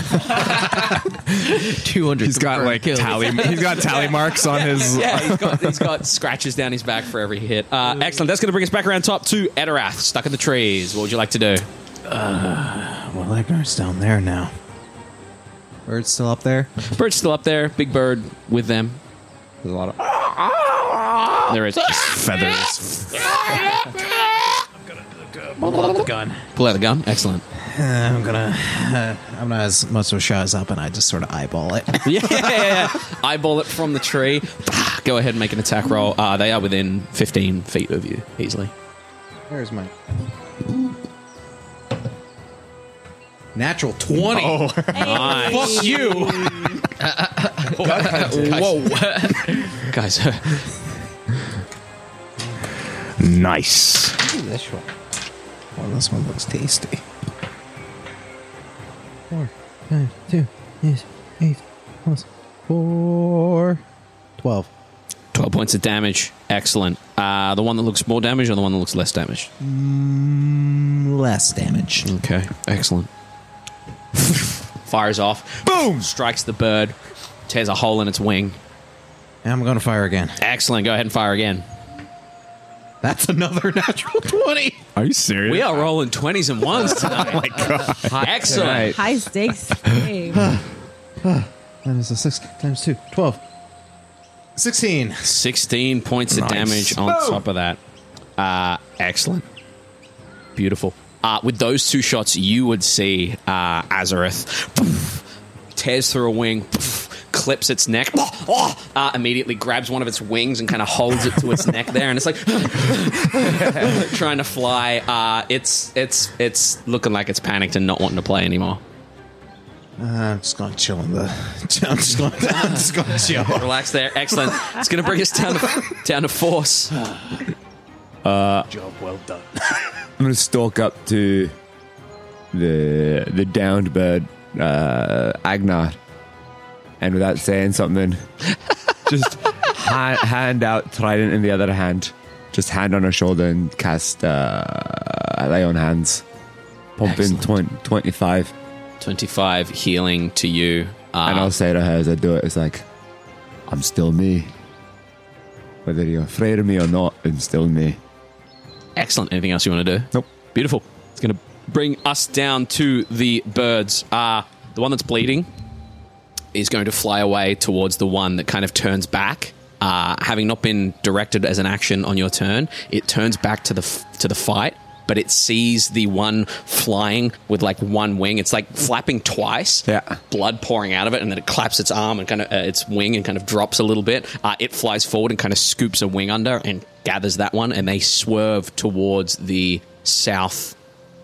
Two hundred. He's got like tally. He's got tally marks on his. Yeah, he's got, he's got scratches down his back for every hit. Uh, excellent. That's going to bring us back around top to Edorath, stuck in the trees. What would you like to do? Well, Egnar's down there now. Bird's still up there. Bird's still up there. Big bird with them. There's a lot of. There is. feathers. Pull out the gun. Pull out the gun. Excellent. Uh, I'm gonna. Uh, I'm not as much of a shot as up, and I just sort of eyeball it. Yeah, yeah, yeah. Eyeball it from the tree. Go ahead and make an attack roll. Uh, they are within fifteen feet of you, easily. Where's my natural twenty? Nice. Fuck you! Whoa. Guys. Nice. This one. Well, this one looks tasty. Four, nine, two, eight, eight, plus four, twelve. twelve points of damage. Excellent. Uh, the one that looks more damage or the one that looks less damage? Mm, less damage. Okay, excellent. Fires off. Boom! Strikes the bird. Tears a hole in its wing. And I'm going to fire again. Excellent. Go ahead and fire again. That's another natural twenty. Are you serious? We are rolling twenties and ones tonight. Oh my god. Excellent. High stakes game. That is a six times two. twelve. sixteen. sixteen points of Nice. damage on top of that. Uh, excellent. Beautiful. Uh, with those two shots, you would see uh, Azareth poof, tears through a wing, poof, clips its neck, oh, oh, uh, immediately grabs one of its wings and kind of holds it to its neck there, and it's like trying to fly. Uh, it's it's it's looking like it's panicked and not wanting to play anymore. Uh, I'm just going to chill in the. I'm just going. I'm just going to chill. Relax there. Excellent. It's going to bring us down to, down to force. Job well done. I'm going to stalk up to the the downed bird, uh, Agnar, and without saying something, just hand, hand out trident in the other hand, just hand on her shoulder and cast uh, lay on hands, pump in twenty, twenty-five, twenty-five healing to you. Uh, and I'll say to her as I do it, it's like, I'm still me. Whether you're afraid of me or not, I'm still me. Excellent. Anything else you want to do? Nope. Beautiful. It's going to bring us down to the birds. Uh, the one that's bleeding is going to fly away towards the one that kind of turns back. Uh, having not been directed as an action on your turn, it turns back to the f- to the fight, but it sees the one flying with like one wing. It's like flapping twice. Yeah. Blood pouring out of it, and then it claps its arm and kind of uh, its wing and kind of drops a little bit. Uh, it flies forward and kind of scoops a wing under and gathers that one, and they swerve towards the south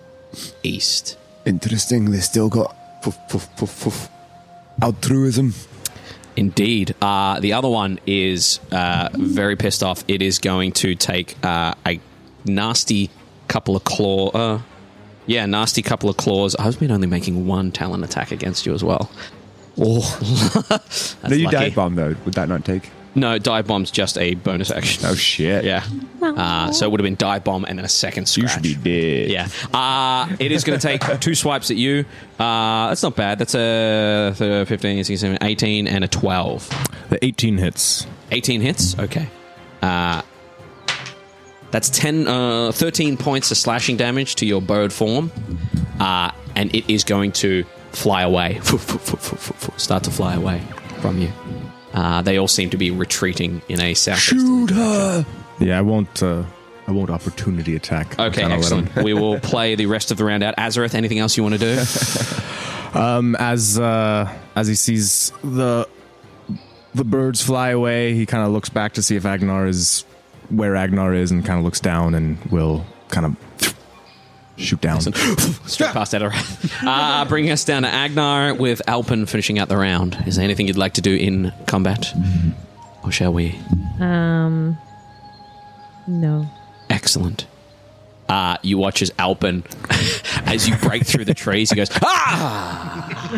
east. Interesting, they still got poof, poof, poof, poof. altruism. Indeed. Uh, the other one is uh, very pissed off. It is going to take uh, a nasty couple of claw. Uh, yeah, nasty couple of claws. I've been only making one talent attack against you as well. Oh, That's No, you lucky. dive bomb though. Would that not take? No, dive bomb's just a bonus action. Oh shit! Yeah. Uh, so it would have been dive bomb and then a second scratch. You should be dead. Yeah. Uh, it is going to take two swipes at you. Uh, that's not bad. That's a fifteen, sixteen, seventeen, eighteen, and a twelve. The eighteen hits. eighteen hits? Okay. Uh, that's ten, uh, thirteen points of slashing damage to your bird form. Uh, and it is going to fly away. Start to fly away from you. Uh, they all seem to be retreating in a south. Shoot her! Yeah, I won't. Uh, I won't opportunity attack. Okay, Kinda let excellent. him- We will play the rest of the round out. Azareth, anything else you want to do? Um, as uh, as he sees the the birds fly away, he kind of looks back to see if Agnar is where Agnar is, and kind of looks down and will kind of shoot down. Straight past Edorath. Uh, bringing us down to Agnar with Alpin finishing out the round. Is there anything you'd like to do in combat? Or shall we? Um, no. Excellent. Uh, you watch as Alpin, as you break through the trees, he goes, ah!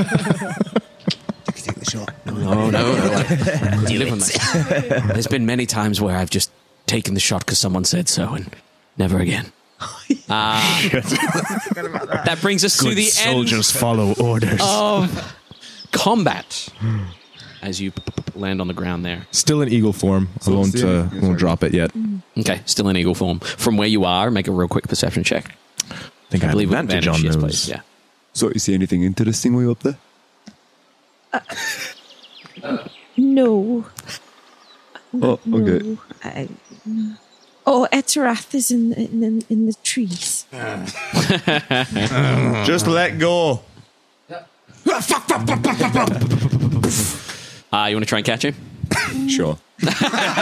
Take the shot. No, no, no. Like, do you live on that? There's been many times where I've just taken the shot because someone said so, and never again. Uh, that brings us to the soldiers follow orders. end of combat. As you p- p- land on the ground there. Still in eagle form. I won't. still- Uh, yeah, won't drop it yet. Okay, still in eagle form. From where you are, make a real quick perception check. I think I, have believe with advantage on yes, those. please. Yeah. So, you see anything interesting way up there? No. Oh, okay. No. I, oh, Eterath is in, in, in, in the trees. Just let go. Uh, you want to try and catch him? Sure. uh,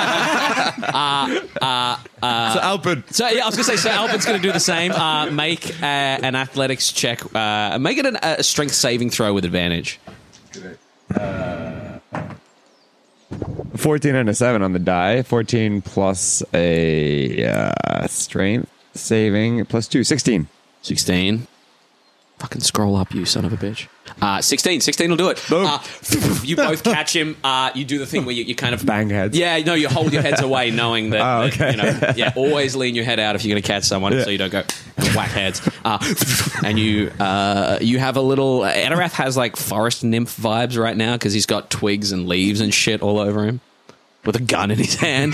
uh, uh, so, Alpin. So yeah, I was going to say. So Albin's going to do the same. Uh, make uh, an athletics check. Uh, make it an, a strength saving throw with advantage. fourteen and a seven on the die. fourteen plus a uh, strength saving plus two. sixteen. sixteen. Fucking scroll up, you son of a bitch. Uh, sixteen. sixteen will do it. Uh, you both catch him. Uh, you do the thing where you, you kind of... Bang heads. Yeah, no, you hold your heads away knowing that, Oh, that, okay. you know, yeah, always lean your head out if you're going to catch someone Yeah. so you don't go and whack heads. Uh, and you uh, you have a little... Edirath has like forest nymph vibes right now because he's got twigs and leaves and shit all over him with a gun in his hand.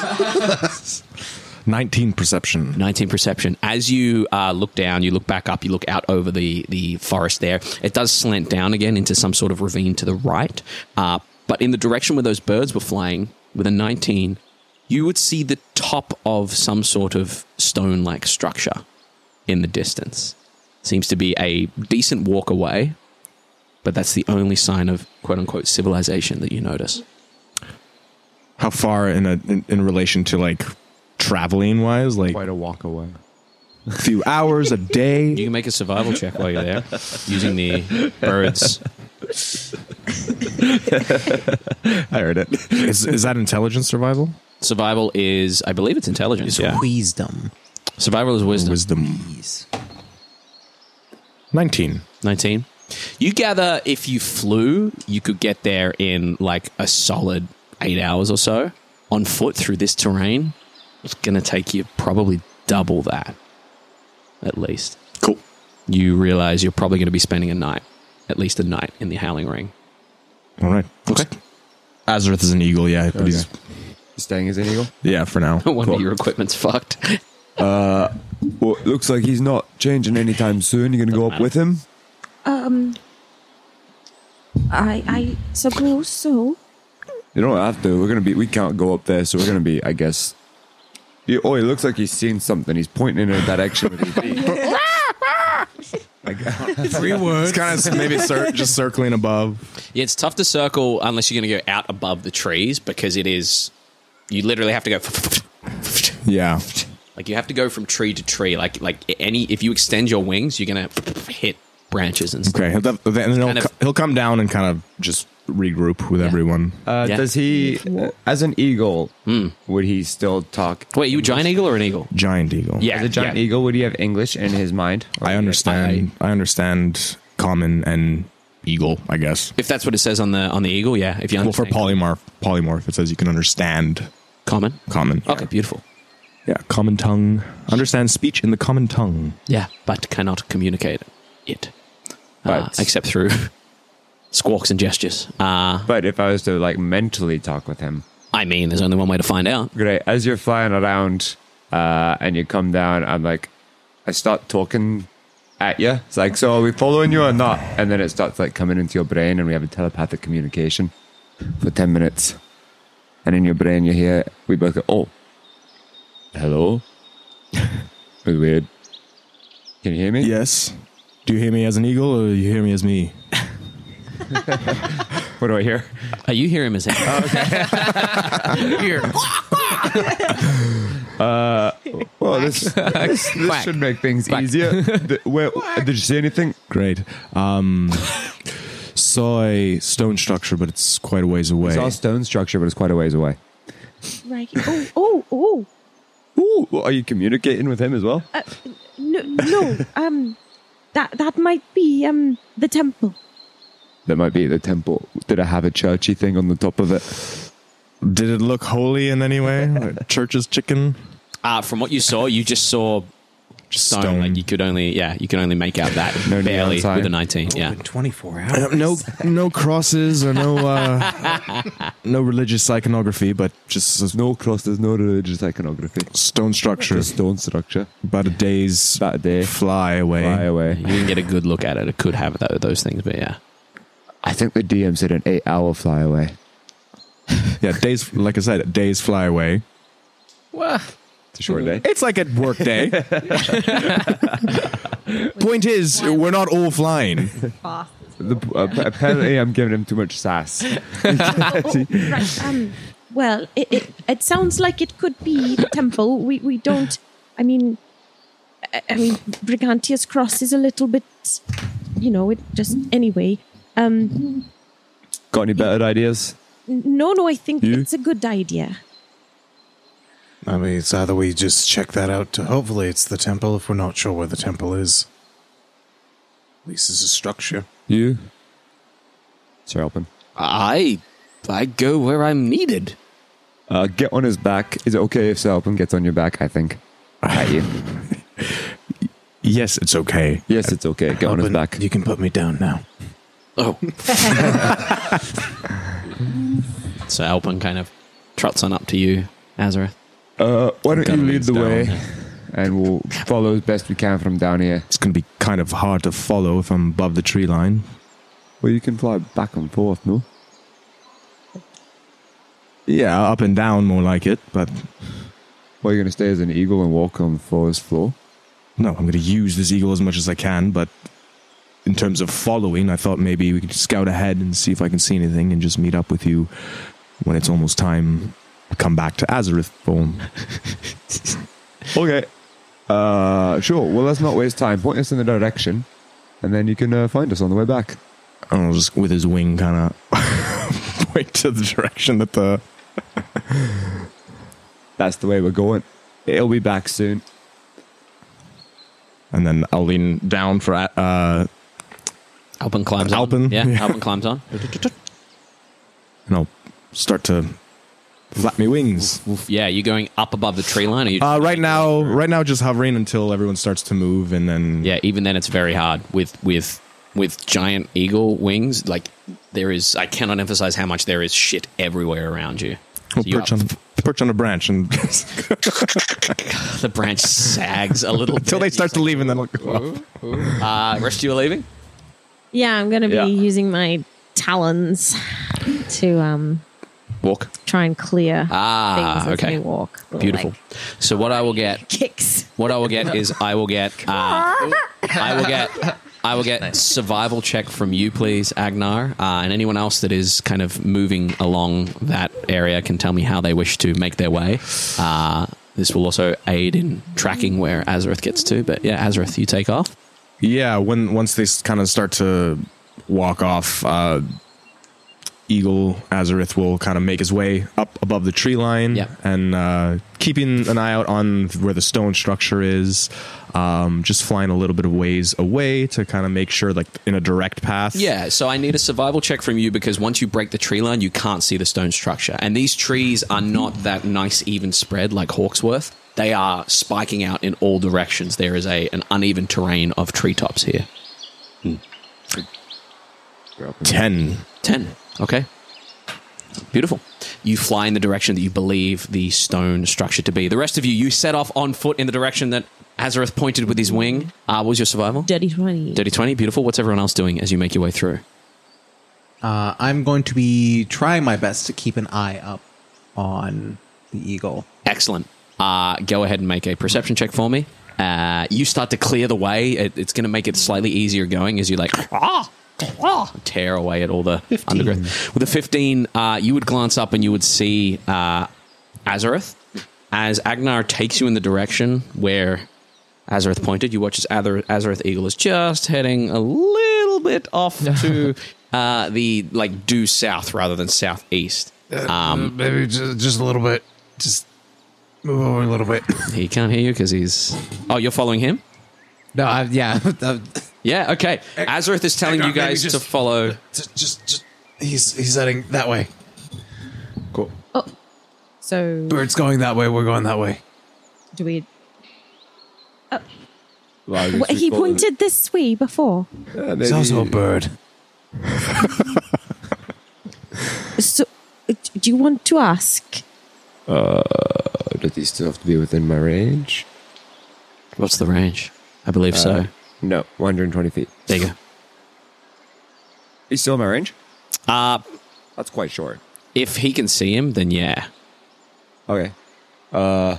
nineteen perception. nineteen perception. As you uh, look down, you look back up, you look out over the, the forest there. It does slant down again into some sort of ravine to the right. Uh, but in the direction where those birds were flying, with a nineteen, you would see the top of some sort of stone-like structure in the distance. Seems to be a decent walk away, but that's the only sign of quote-unquote civilization that you notice. How far in a in, in relation to like traveling wise? Like Quite a walk away. a few hours, a day? You can make a survival check while you're there using the birds. I heard it. Is, is that intelligence survival? Survival is, I believe it's intelligence, It's yeah. wisdom. Survival is wisdom. Wisdom. Please. nineteen. nineteen. You gather if you flew, you could get there in like a solid eight hours or so on foot through this terrain. It's going to take you probably double that, at least. Cool. You realize you're probably going to be spending a night, at least a night, in the Howling Ring. All right. Okay. Azareth is an eagle, yeah. But he's, Staying as an eagle. yeah, for now. No wonder Cool. your equipment's fucked. Well, it looks like he's not changing anytime soon. You're going to go up matter. with him? Um, I I suppose so. You don't have to. We're going to be, we can't go up there, so we're going to be, I guess. He, oh, he looks like he's seen something. He's pointing in a direction with his feet. Three words. It's kind of maybe cir- just circling above. Yeah, it's tough to circle unless you're going to go out above the trees because it is. You literally have to go. Yeah. Like you have to go from tree to tree. Like like any if you extend your wings, you're gonna hit branches and stuff. Okay. He'll, then he'll, Kind of- co- he'll come down and kind of just regroup with everyone. Uh, Yeah. Does he, uh, as an eagle, would he still talk? Wait, you a giant eagle or an eagle? Giant eagle. Yeah, As a giant yeah. eagle, would he have English in his mind? Or I would he understand. I, understand common and eagle, I guess. If that's what it says on the on the eagle, yeah. If you Well, for understand polymorph, polymorph, it says you can understand common. common. Okay, beautiful. Yeah, common tongue. Understand speech in the common tongue. Yeah, but cannot communicate it, uh, But- except through squawks and gestures. Uh, But if I was to like mentally talk with him, I mean, there's only one way to find out. great. As you're flying around uh, and you come down, I'm like, I start talking at you. It's like, so are we following you or not? And then it starts like coming into your brain, and we have a telepathic communication for ten minutes. And in your brain, you hear we both go, "Oh, hello." It was weird. Can you hear me? Yes. Do you hear me as an eagle or you hear me as me? What do I hear? Are you hearing him as Well, this this, this should make things easier. The- where, did you see anything? Great. Um, saw a stone structure, but it's quite a ways away. It's all stone structure, but it's quite a ways away. Right. Oh, oh, oh. Ooh, well, are you communicating with him as well? Uh, no, no. Um, that that might be um the temple. That might be the temple. Did it have a churchy thing on the top of it? Did it look holy in any way? Like church's chicken? Uh, from what you saw, you just saw Just stone. stone. Like you could only, yeah, you could only make out that No neon barely sign. with a nineteen. Yeah, twenty-four I hours. don't- no, no crosses or no, uh, no religious iconography, but just a No crosses, no religious iconography. stone structure. Just stone structure. About a day's About a day. fly away. Fly away. you can get a good look at it. It could have tho- those things, but yeah. I think the D M said an eight-hour fly away. Yeah, days. Like I said, a day's fly away. It's a short day. It's like a work day. Point is, we're not all flying. The, uh, apparently, I'm giving him too much sass. Oh, oh, right. Um. Well, it, it it sounds like it could be the temple. We we don't. I mean, I, I mean, Brigantia's cross is a little bit. You know, it just anyway. Um. Got any better ideas? No, no, I think You? it's a good idea. I mean, it's either we just check that out to hopefully it's the temple if we're not sure where the temple is. At least it's a structure. You, Sir Alpin. I I go where I'm needed. Uh, get on his back. Is it okay if Sir Alpin gets on your back? I think. At you. Yes, it's okay. Yes, it's okay. Get on his Alpin, back. You can put me down now. Oh. So Alpin kind of trots on up to you, Azareth. Uh, why don't you Gonna lead the lead way, down. and we'll follow as best we can from down here. It's going to be kind of hard to follow if I'm above the tree line. Well, you can fly back and forth, no? Yeah, up and down more like it, but Well, you're going to stay as an eagle and walk on the forest floor? no, I'm going to use this eagle as much as I can, but in terms of following, I thought maybe we could scout ahead and see if I can see anything and just meet up with you when it's almost time to come back to Azareth form. Okay. Uh, sure. Well, let's not waste time. Point us in the direction, and then you can uh, find us on the way back. I'll just with his wing kind of point to the direction that the That's the way we're going. It'll be back soon. and then I'll lean down for uh Alpin climbs on. Alpin, Yeah, yeah. Alpin climbs on. and I'll start to flap my wings. Yeah, you're going up above the tree line? Or you Uh, right now, right now, just hovering until everyone starts to move, and then Yeah, even then it's very hard with with with giant eagle wings. Like there is, I cannot emphasize how much there is shit everywhere around you. I'll So you perch are- on perch on a branch and the branch sags a little until bit. they start to leave, and then I'll go up. Uh, rest of you are leaving. Yeah, I'm going to be Yeah. using my talons to um Walk. try and clear Ah, things as okay. we walk. Little, Beautiful. like, So what I will get, kicks. what I will get is I will get, uh, I will get, I will get survival check from you, please, Agnar, uh, and anyone else that is kind of moving along that area can tell me how they wish to make their way. Uh, this will also aid in tracking where Azareth gets to. But yeah, Azareth, you take off. Yeah, when once they kind of start to walk off, uh, Eagle Azareth will kind of make his way up above the tree line, Yeah. and uh, keeping an eye out on where the stone structure is. Um, just flying a little bit of ways away to kind of make sure, like in a direct path. Yeah, so I need a survival check from you because once you break the tree line, you can't see the stone structure. And these trees are not that nice, even spread like Hawksworth. They are spiking out in all directions. There is a an uneven terrain of treetops here. ten. Ten. Okay. Beautiful. You fly in the direction that you believe the stone structure to be. The rest of you, you set off on foot in the direction that Azareth pointed with his wing. Uh, what was your survival? Dirty twenty. Dirty twenty. Beautiful. What's everyone else doing as you make your way through? Uh, I'm going to be trying my best to keep an eye up on the eagle. Excellent. Uh, go ahead and make a perception check for me. Uh, you start to clear the way. It, it's going to make it slightly easier going as you like ah, ah, tear away at all the undergrowth. With a fifteen, uh, you would glance up and you would see uh, Azareth. As Agnar takes you in the direction where Azareth pointed, you watch as Azar- Azareth Eagle is just heading a little bit off to uh, the like due south rather than southeast. Um, Maybe just, just a little bit. Just move over a little bit. He can't hear you because he's. Oh, you're following him? No, I, yeah. uh, Yeah, okay. Azareth is telling Hang on, you guys maybe to just- follow. just, just, just, he's he's heading that way. Cool. So Bird's going that way. We're going that way. do we? Well, I guess Wh- we he follow- pointed this way before. Yeah, He's maybe- also a bird. So, uh, do you want to ask? Does he still have to be within my range? What's the range? I believe so. No, one hundred twenty feet. There you go. He's still in my range? Uh, That's quite short. if he can see him, then yeah. Okay. Uh.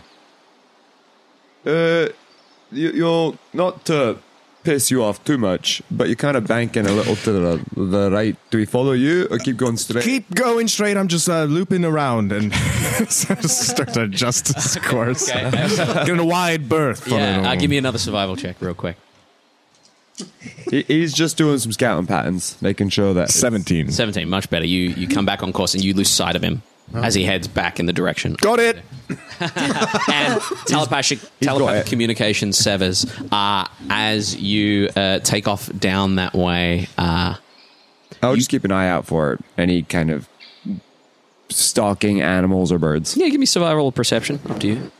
Uh. You, you'll not to piss you off too much, but you're kind of banking a little to the, the right. Do we follow you or keep going straight? Keep going straight. I'm just uh, looping around and start to adjust his course. Getting a wide berth. Yeah, uh, give me another survival check real quick. He- He's just doing some scouting patterns, making sure that seventeen. seventeen, much better. You you come back on course and you lose sight of him as he heads back in the direction. Got it. And telepathic, telepathic it. communication severs uh, as you uh, take off down that way. Uh, I'll just keep an eye out for any kind of stalking animals or birds. yeah, give me survival or perception. Up to you.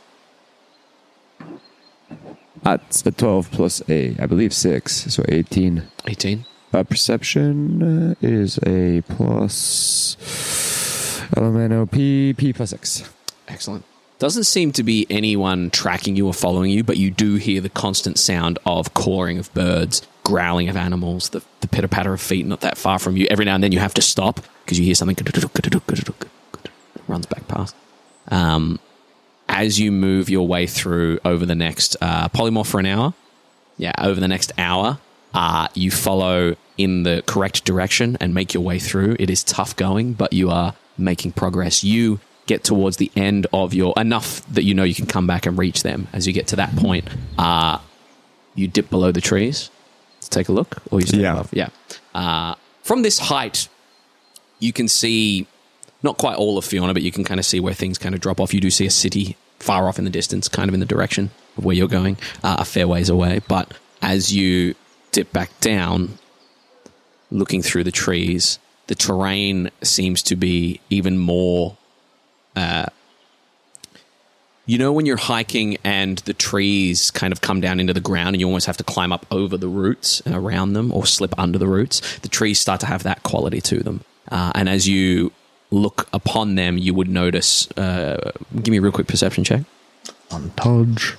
That's a twelve plus a, I believe six, so eighteen. eighteen. Uh, perception uh, is a plus L M N O P, P plus six. Excellent. Doesn't seem to be anyone tracking you or following you, but you do hear the constant sound of cawing of birds, growling of animals, the, the pitter patter of feet not that far from you. Every now and then you have to stop because you hear something runs back past. Um, as you move your way through over the next uh, polymorph for an hour, yeah, over the next hour, uh, you follow in the correct direction and make your way through. It is tough going, but you are making progress. You get towards the end of your enough that you know you can come back and reach them. As you get to that point, uh, you dip below the trees to take a look, or you stay Yeah. above. Yeah. Uh, from this height, you can see not quite all of Fiona, but you can kind of see where things kind of drop off. You do see a city far off in the distance, kind of in the direction of where you're going, uh, a fair ways away. But as you dip back down, looking through the trees, the terrain seems to be even more. Uh, you know when you're hiking and the trees kind of come down into the ground and you almost have to climb up over the roots and around them or slip under the roots? The trees start to have that quality to them. Uh, and as you look upon them, you would notice... Uh, give me a real quick perception check. On touch.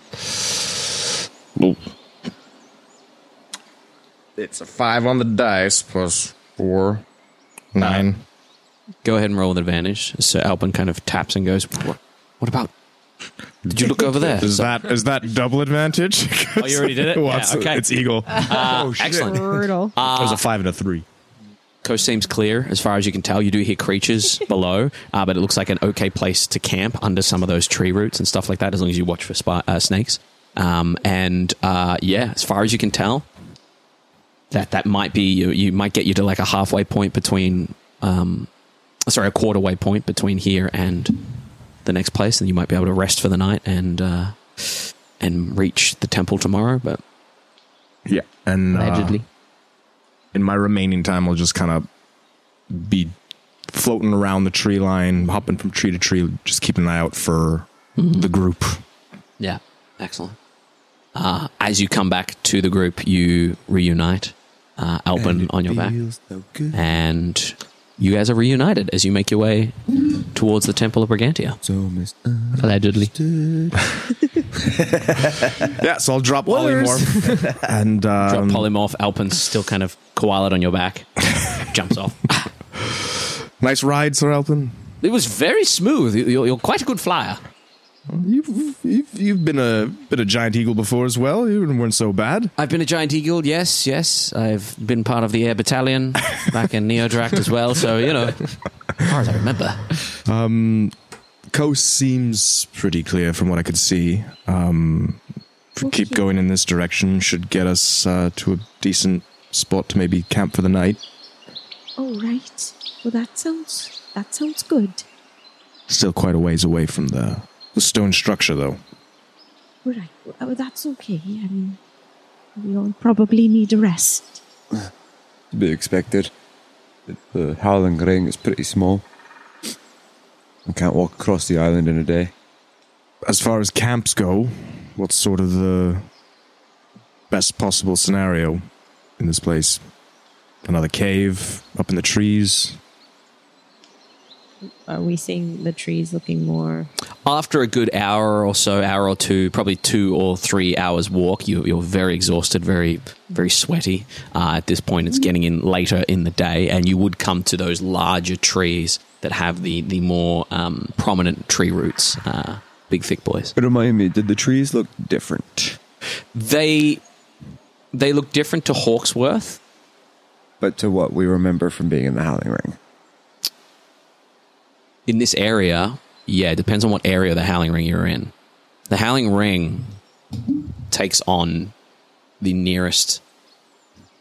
It's a five on the dice plus four. Nine. Go ahead and roll with advantage. So Alpin kind of taps and goes, what, what about... Did you look over there? Is that is that double advantage? Oh, you already did it? Well, Yeah, it's, okay. it's eagle. Uh, excellent. Brutal. It was a five and a three. Coast seems clear as far as you can tell. You do hear creatures below, uh, but it looks like an okay place to camp under some of those tree roots and stuff like that, as long as you watch for spy- uh, snakes. Um, and uh, yeah, as far as you can tell, that that might be you. You might get you to like a halfway point between, um, sorry, a quarter way point between here and the next place, and you might be able to rest for the night and uh, and reach the temple tomorrow. But Yeah, and uh, Allegedly. in my remaining time, I'll just kind of be floating around the tree line, hopping from tree to tree, just keeping an eye out for the group. yeah, excellent. Uh, as you come back to the group, you reunite. Uh, Alpin on your back. And you guys are reunited as you make your way towards the Temple of Brigantia. So mis- Allegedly. Yeah, so I'll drop polymorph and Drop um, polymorph. Alpin's still kind of koala'd on your back. Jumps off. nice ride, Sir Alpin. It was very smooth. You're, you're quite a good flyer. You've, you've you've been a been a giant eagle before as well. You weren't so bad. I've been a giant eagle, yes, yes. I've been part of the air battalion back in Neodract as well, so, you know, as far as I remember. Um, coast seems pretty clear from what I could see. Um, if we keep going in this direction, should get us uh, to a decent spot to maybe camp for the night. Oh, right. Well, that sounds that sounds good. Still quite a ways away from the the stone structure, though. Right. Well, that's okay. I mean, we all probably need a rest. to be expected. The Howling Ring is pretty small. I can't walk across the island in a day. As far as camps go, what's sort of the best possible scenario in this place? Another cave up in the trees? Are we seeing the trees looking more... After a good hour or so, hour or two, probably two or three hours walk, you, you're very exhausted, very, very sweaty. Uh, at this point, it's getting in later in the day, and you would come to those larger trees that have the, the more um, prominent tree roots, uh, big, thick boys. Remind me, did the trees look different? They they look different to Hawksworth. But to what we remember from being in the Howling Ring? In this area, yeah, it depends on what area of the Howling Ring you're in. The Howling Ring takes on the nearest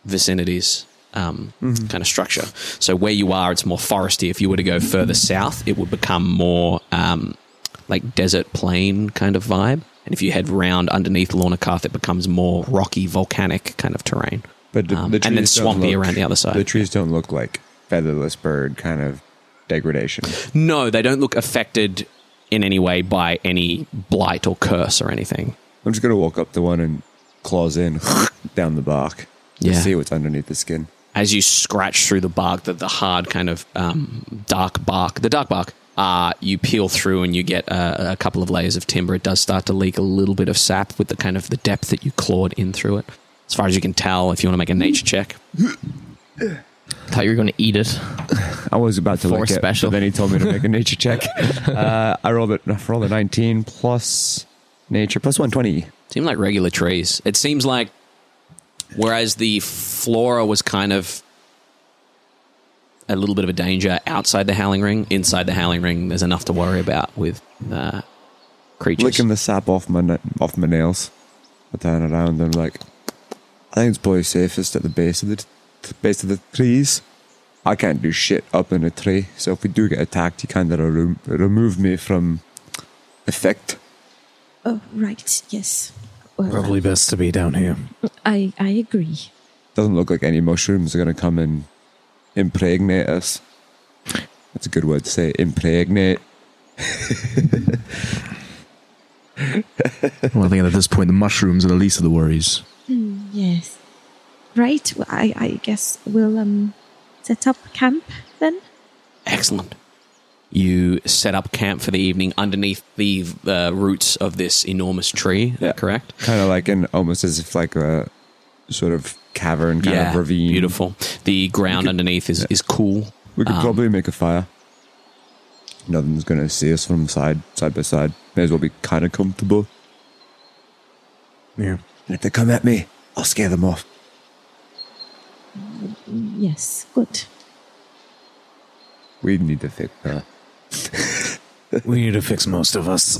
vicinities um, kind of structure. So where you are, it's more foresty. If you were to go further south, it would become more um, like desert plain kind of vibe. And if you head round underneath Lornakarth, it becomes more rocky, volcanic kind of terrain. But the, Um, the and then trees don't swampy look- around the other side. The trees don't look like featherless bird kind of degradation. No, they don't look affected in any way by any blight or curse or anything. I'm just gonna walk up to one and claws in down the bark to Yeah. see what's underneath the skin. As you scratch through the bark, the, the hard kind of um, dark bark, the dark bark, uh, you peel through and you get a, a couple of layers of timber. It does start to leak a little bit of sap with the kind of the depth that you clawed in through it. As far as you can tell, if you want to make a nature check. Thought you were going to eat it. I was about to For lick it, special. but then he told me to make a nature check. Uh, I rolled it. I rolled a nineteen plus nature plus one twenty. Seem like regular trees. It seems like, whereas the flora was kind of a little bit of a danger outside the Howling Ring, inside the Howling Ring, there's enough to worry about with uh, creatures. Licking the sap off my na- off my nails. I turn around and I'm like, I think it's probably safest at the base of the t- base of the trees. I can't do shit up in a tree, so if we do get attacked, you kind of remo- remove me from effect. Oh, right, yes. Well, Probably best to be down here. I, I agree. Doesn't look like any mushrooms are going to come and impregnate us. That's a good word to say, impregnate. Well, I think at this point, the mushrooms are the least of the worries. Yes. Right, well, I, I guess we'll um set up camp then. Excellent. You set up camp for the evening underneath the uh, roots of this enormous tree, Yeah. correct? Kind of like in, almost as if like a sort of cavern, kind of ravine. beautiful. The ground underneath is, is cool. We could Um, probably make a fire. Nothing's going to see us from side, side by side. May as well be kind of comfortable. Yeah. And if they come at me, I'll scare them off. Yes, good. We need to fix that. We need to fix most of us.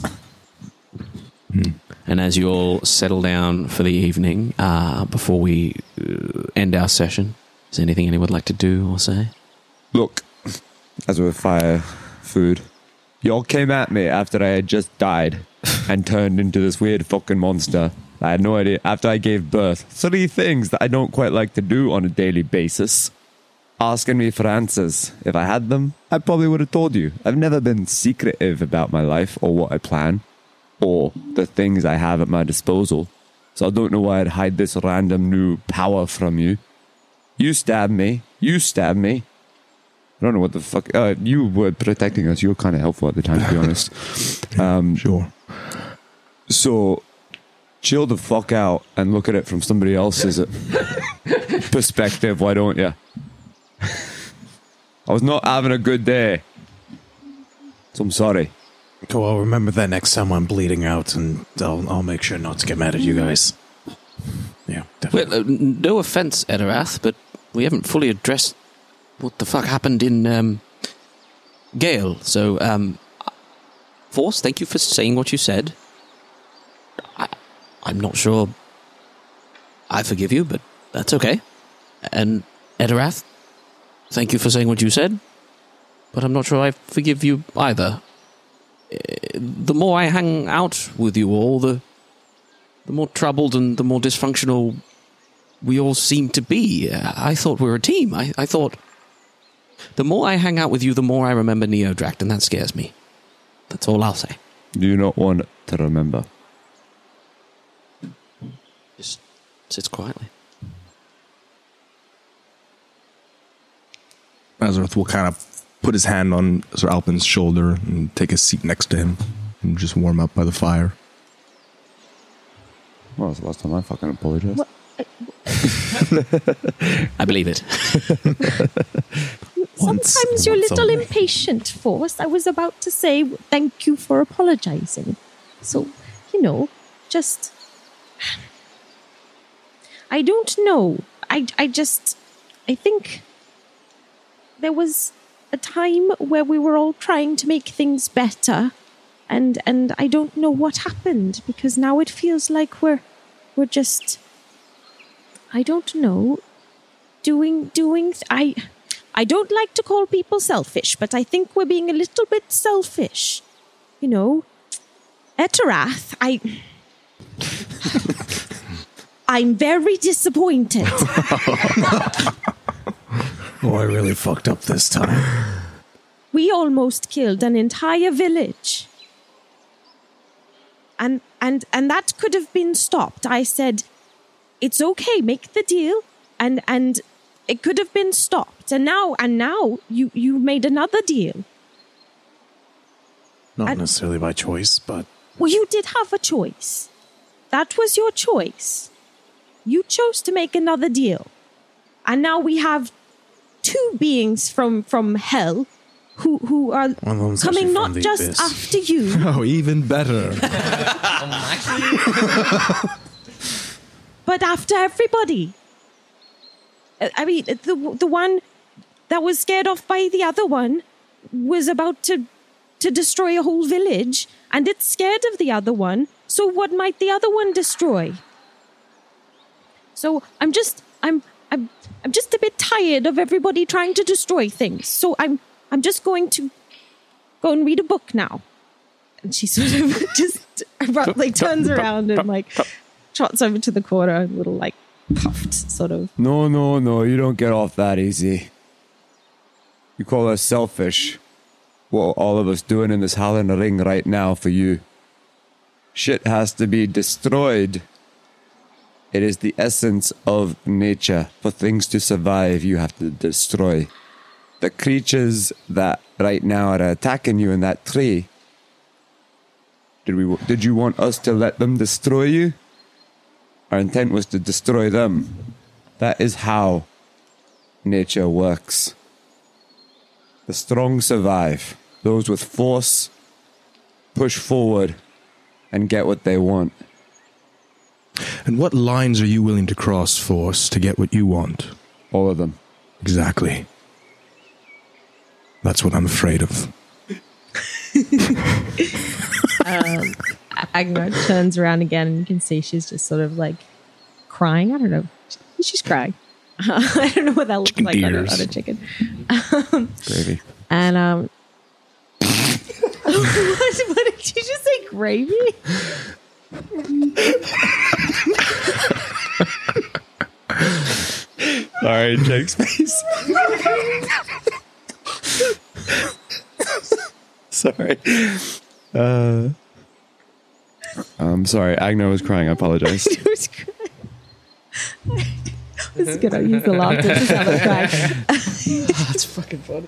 And as you all settle down for the evening, uh, before we uh, end our session, is there anything anyone would like to do or say? Look, as with fire, food, y'all came at me after I had just died and turned into this weird fucking monster. I had no idea. After I gave birth, three things that I don't quite like to do on a daily basis. Asking me for answers. If I had them, I probably would have told you. I've never been secretive about my life or what I plan or the things I have at my disposal. So I don't know why I'd hide this random new power from you. You stabbed me. You stabbed me. I don't know what the fuck. Uh, you were protecting us. You were kind of helpful at the time, to be honest. Um, Sure. so, chill the fuck out and look at it from somebody else's perspective. Why don't you? I was not having a good day. So I'm sorry. Cool, I'll remember that next time I'm bleeding out, and I'll, I'll make sure not to get mad at you guys. Yeah, definitely. Well, uh, n- no offense, Edirath, but we haven't fully addressed what the fuck happened in um, Gale. So, um, Force, thank you for saying what you said. I, I'm not sure I forgive you, but that's okay. And Edirath, thank you for saying what you said, but I'm not sure I forgive you either. Uh, The more I hang out with you all, the the more troubled and the more dysfunctional we all seem to be. I thought we were a team. I, I thought the more I hang out with you, the more I remember Neodract, and that scares me. That's all I'll say. Do you not want to remember? Just sits quietly. Azareth will kind of put his hand on Sir Alpin's shoulder and take a seat next to him and just warm up by the fire. Well, that's the last time I fucking apologized. What? I believe it. Sometimes you're a once little only. impatient, Force. I was about to say thank you for apologizing. So, you know, just. I don't know. I, I just. I think there was a time where we were all trying to make things better. And and I don't know what happened, because now it feels like we're we're just I don't know. doing doing. Th- I I don't like to call people selfish, but I think we're being a little bit selfish. You know, Eterath, I. I'm very disappointed. Oh, I really fucked up this time. We almost killed an entire village. And and and that could have been stopped. I said, it's okay, make the deal, and and it could have been stopped. And now and now you you made another deal. Not And- necessarily by choice, but Well, you did have a choice. That was your choice. You chose to make another deal. And now we have two beings from, from hell who, who are One of them's coming actually not from the just abyss. after you, Oh, even better. but after everybody. Uh, I mean, the, the one that was scared off by the other one was about to, to destroy a whole village, and it's scared of the other one. So what might the other one destroy? So I'm just I'm I'm I'm just a bit tired of everybody trying to destroy things. So I'm I'm just going to go and read a book now. And she sort of just abruptly turns around and like trots over to the corner, a little like puffed sort of. No, no, no, you don't get off that easy. You call us selfish. What are all of us doing in this Howling Ring right now for you? Shit has to be destroyed. It is the essence of nature. For things to survive, you have to destroy. The creatures that right now are attacking you in that tree, did we? Did you want us to let them destroy you? Our intent was to destroy them. That is how nature works. The strong survive. Those with force push forward and get what they want. And what lines are you willing to cross, Force, to get what you want? All of them. Exactly. That's what I'm afraid of. um, Agnar turns around again, and you can see she's just sort of like crying. I don't know. She's crying. Uh, I don't know what that looks Chicken like on a, tears. on a chicken. Um, Gravy. and um, what, what did you just say? Gravy? Sorry, Jake's face. Sorry. Uh, I'm sorry. Agnar was crying. I apologize. It was crying. This is good. I'll use the laughter to tell her crying. That's fucking funny.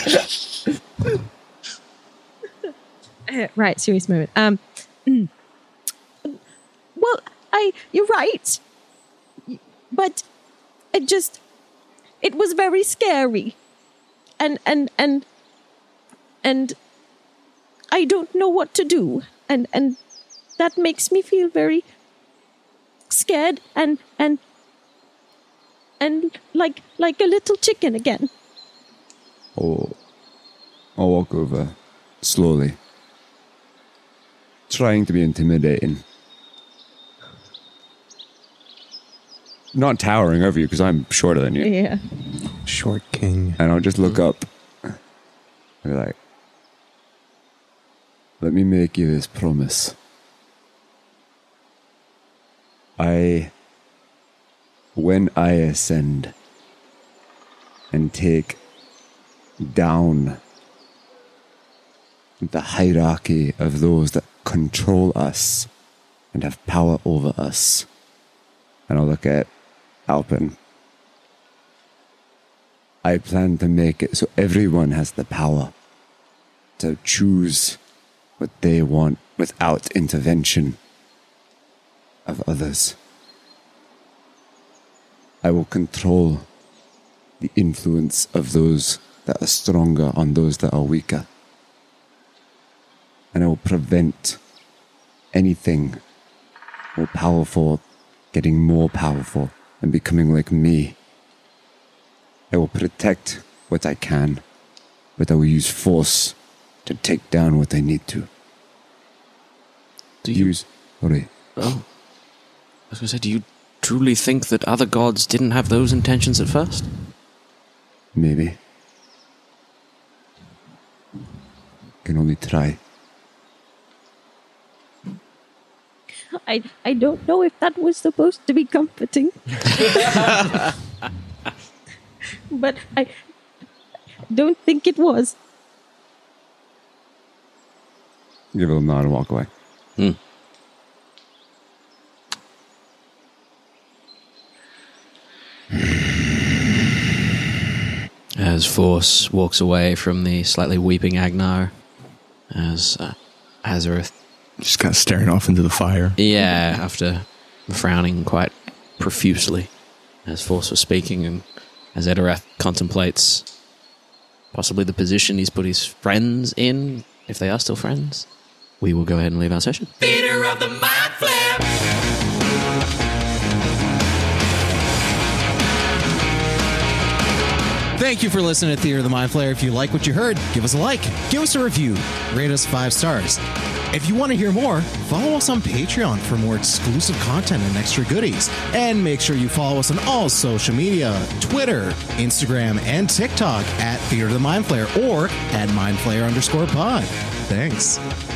Uh, right, serious moment. Um, mm. Well, I, you're right, but it just, it was very scary, and and and and I don't know what to do, and and that makes me feel very scared and and and like like a little chicken again. Oh, I'll walk over slowly, trying to be intimidating. Not towering over you because I'm shorter than you. Yeah. Short king. And I'll just look up and be like, let me make you this promise. I, when I ascend and take down the hierarchy of those that control us and have power over us, and I'll look at Alpin. I plan to make it so everyone has the power to choose what they want without intervention of others. I will control the influence of those that are stronger on those that are weaker. And I will prevent anything more powerful getting more powerful and becoming like me. I will protect what I can, but I will use force to take down what I need to. Do you? Use... Sorry. Oh, I was going to say, do you truly think that other gods didn't have those intentions at first? Maybe. Can only try. I I don't know if that was supposed to be comforting. But I don't think it was. Give a little nod and walk away. Hmm. As Force walks away from the slightly weeping Agnar, as uh, Azareth, Just kind of staring off into the fire. yeah, after frowning quite profusely as Force was speaking, and as Edorath contemplates possibly the position he's put his friends in, if they are still friends, we will go ahead and leave our session. Theater of the Mind Flip. Thank you for listening to Theater of the Mind Flayer. If you like what you heard, give us a like, give us a review, rate us five stars. If you want to hear more, follow us on Patreon for more exclusive content and extra goodies. And make sure you follow us on all social media, Twitter, Instagram, and TikTok at Theater of the Mind Flayer or at mindflayer underscore pod. Thanks.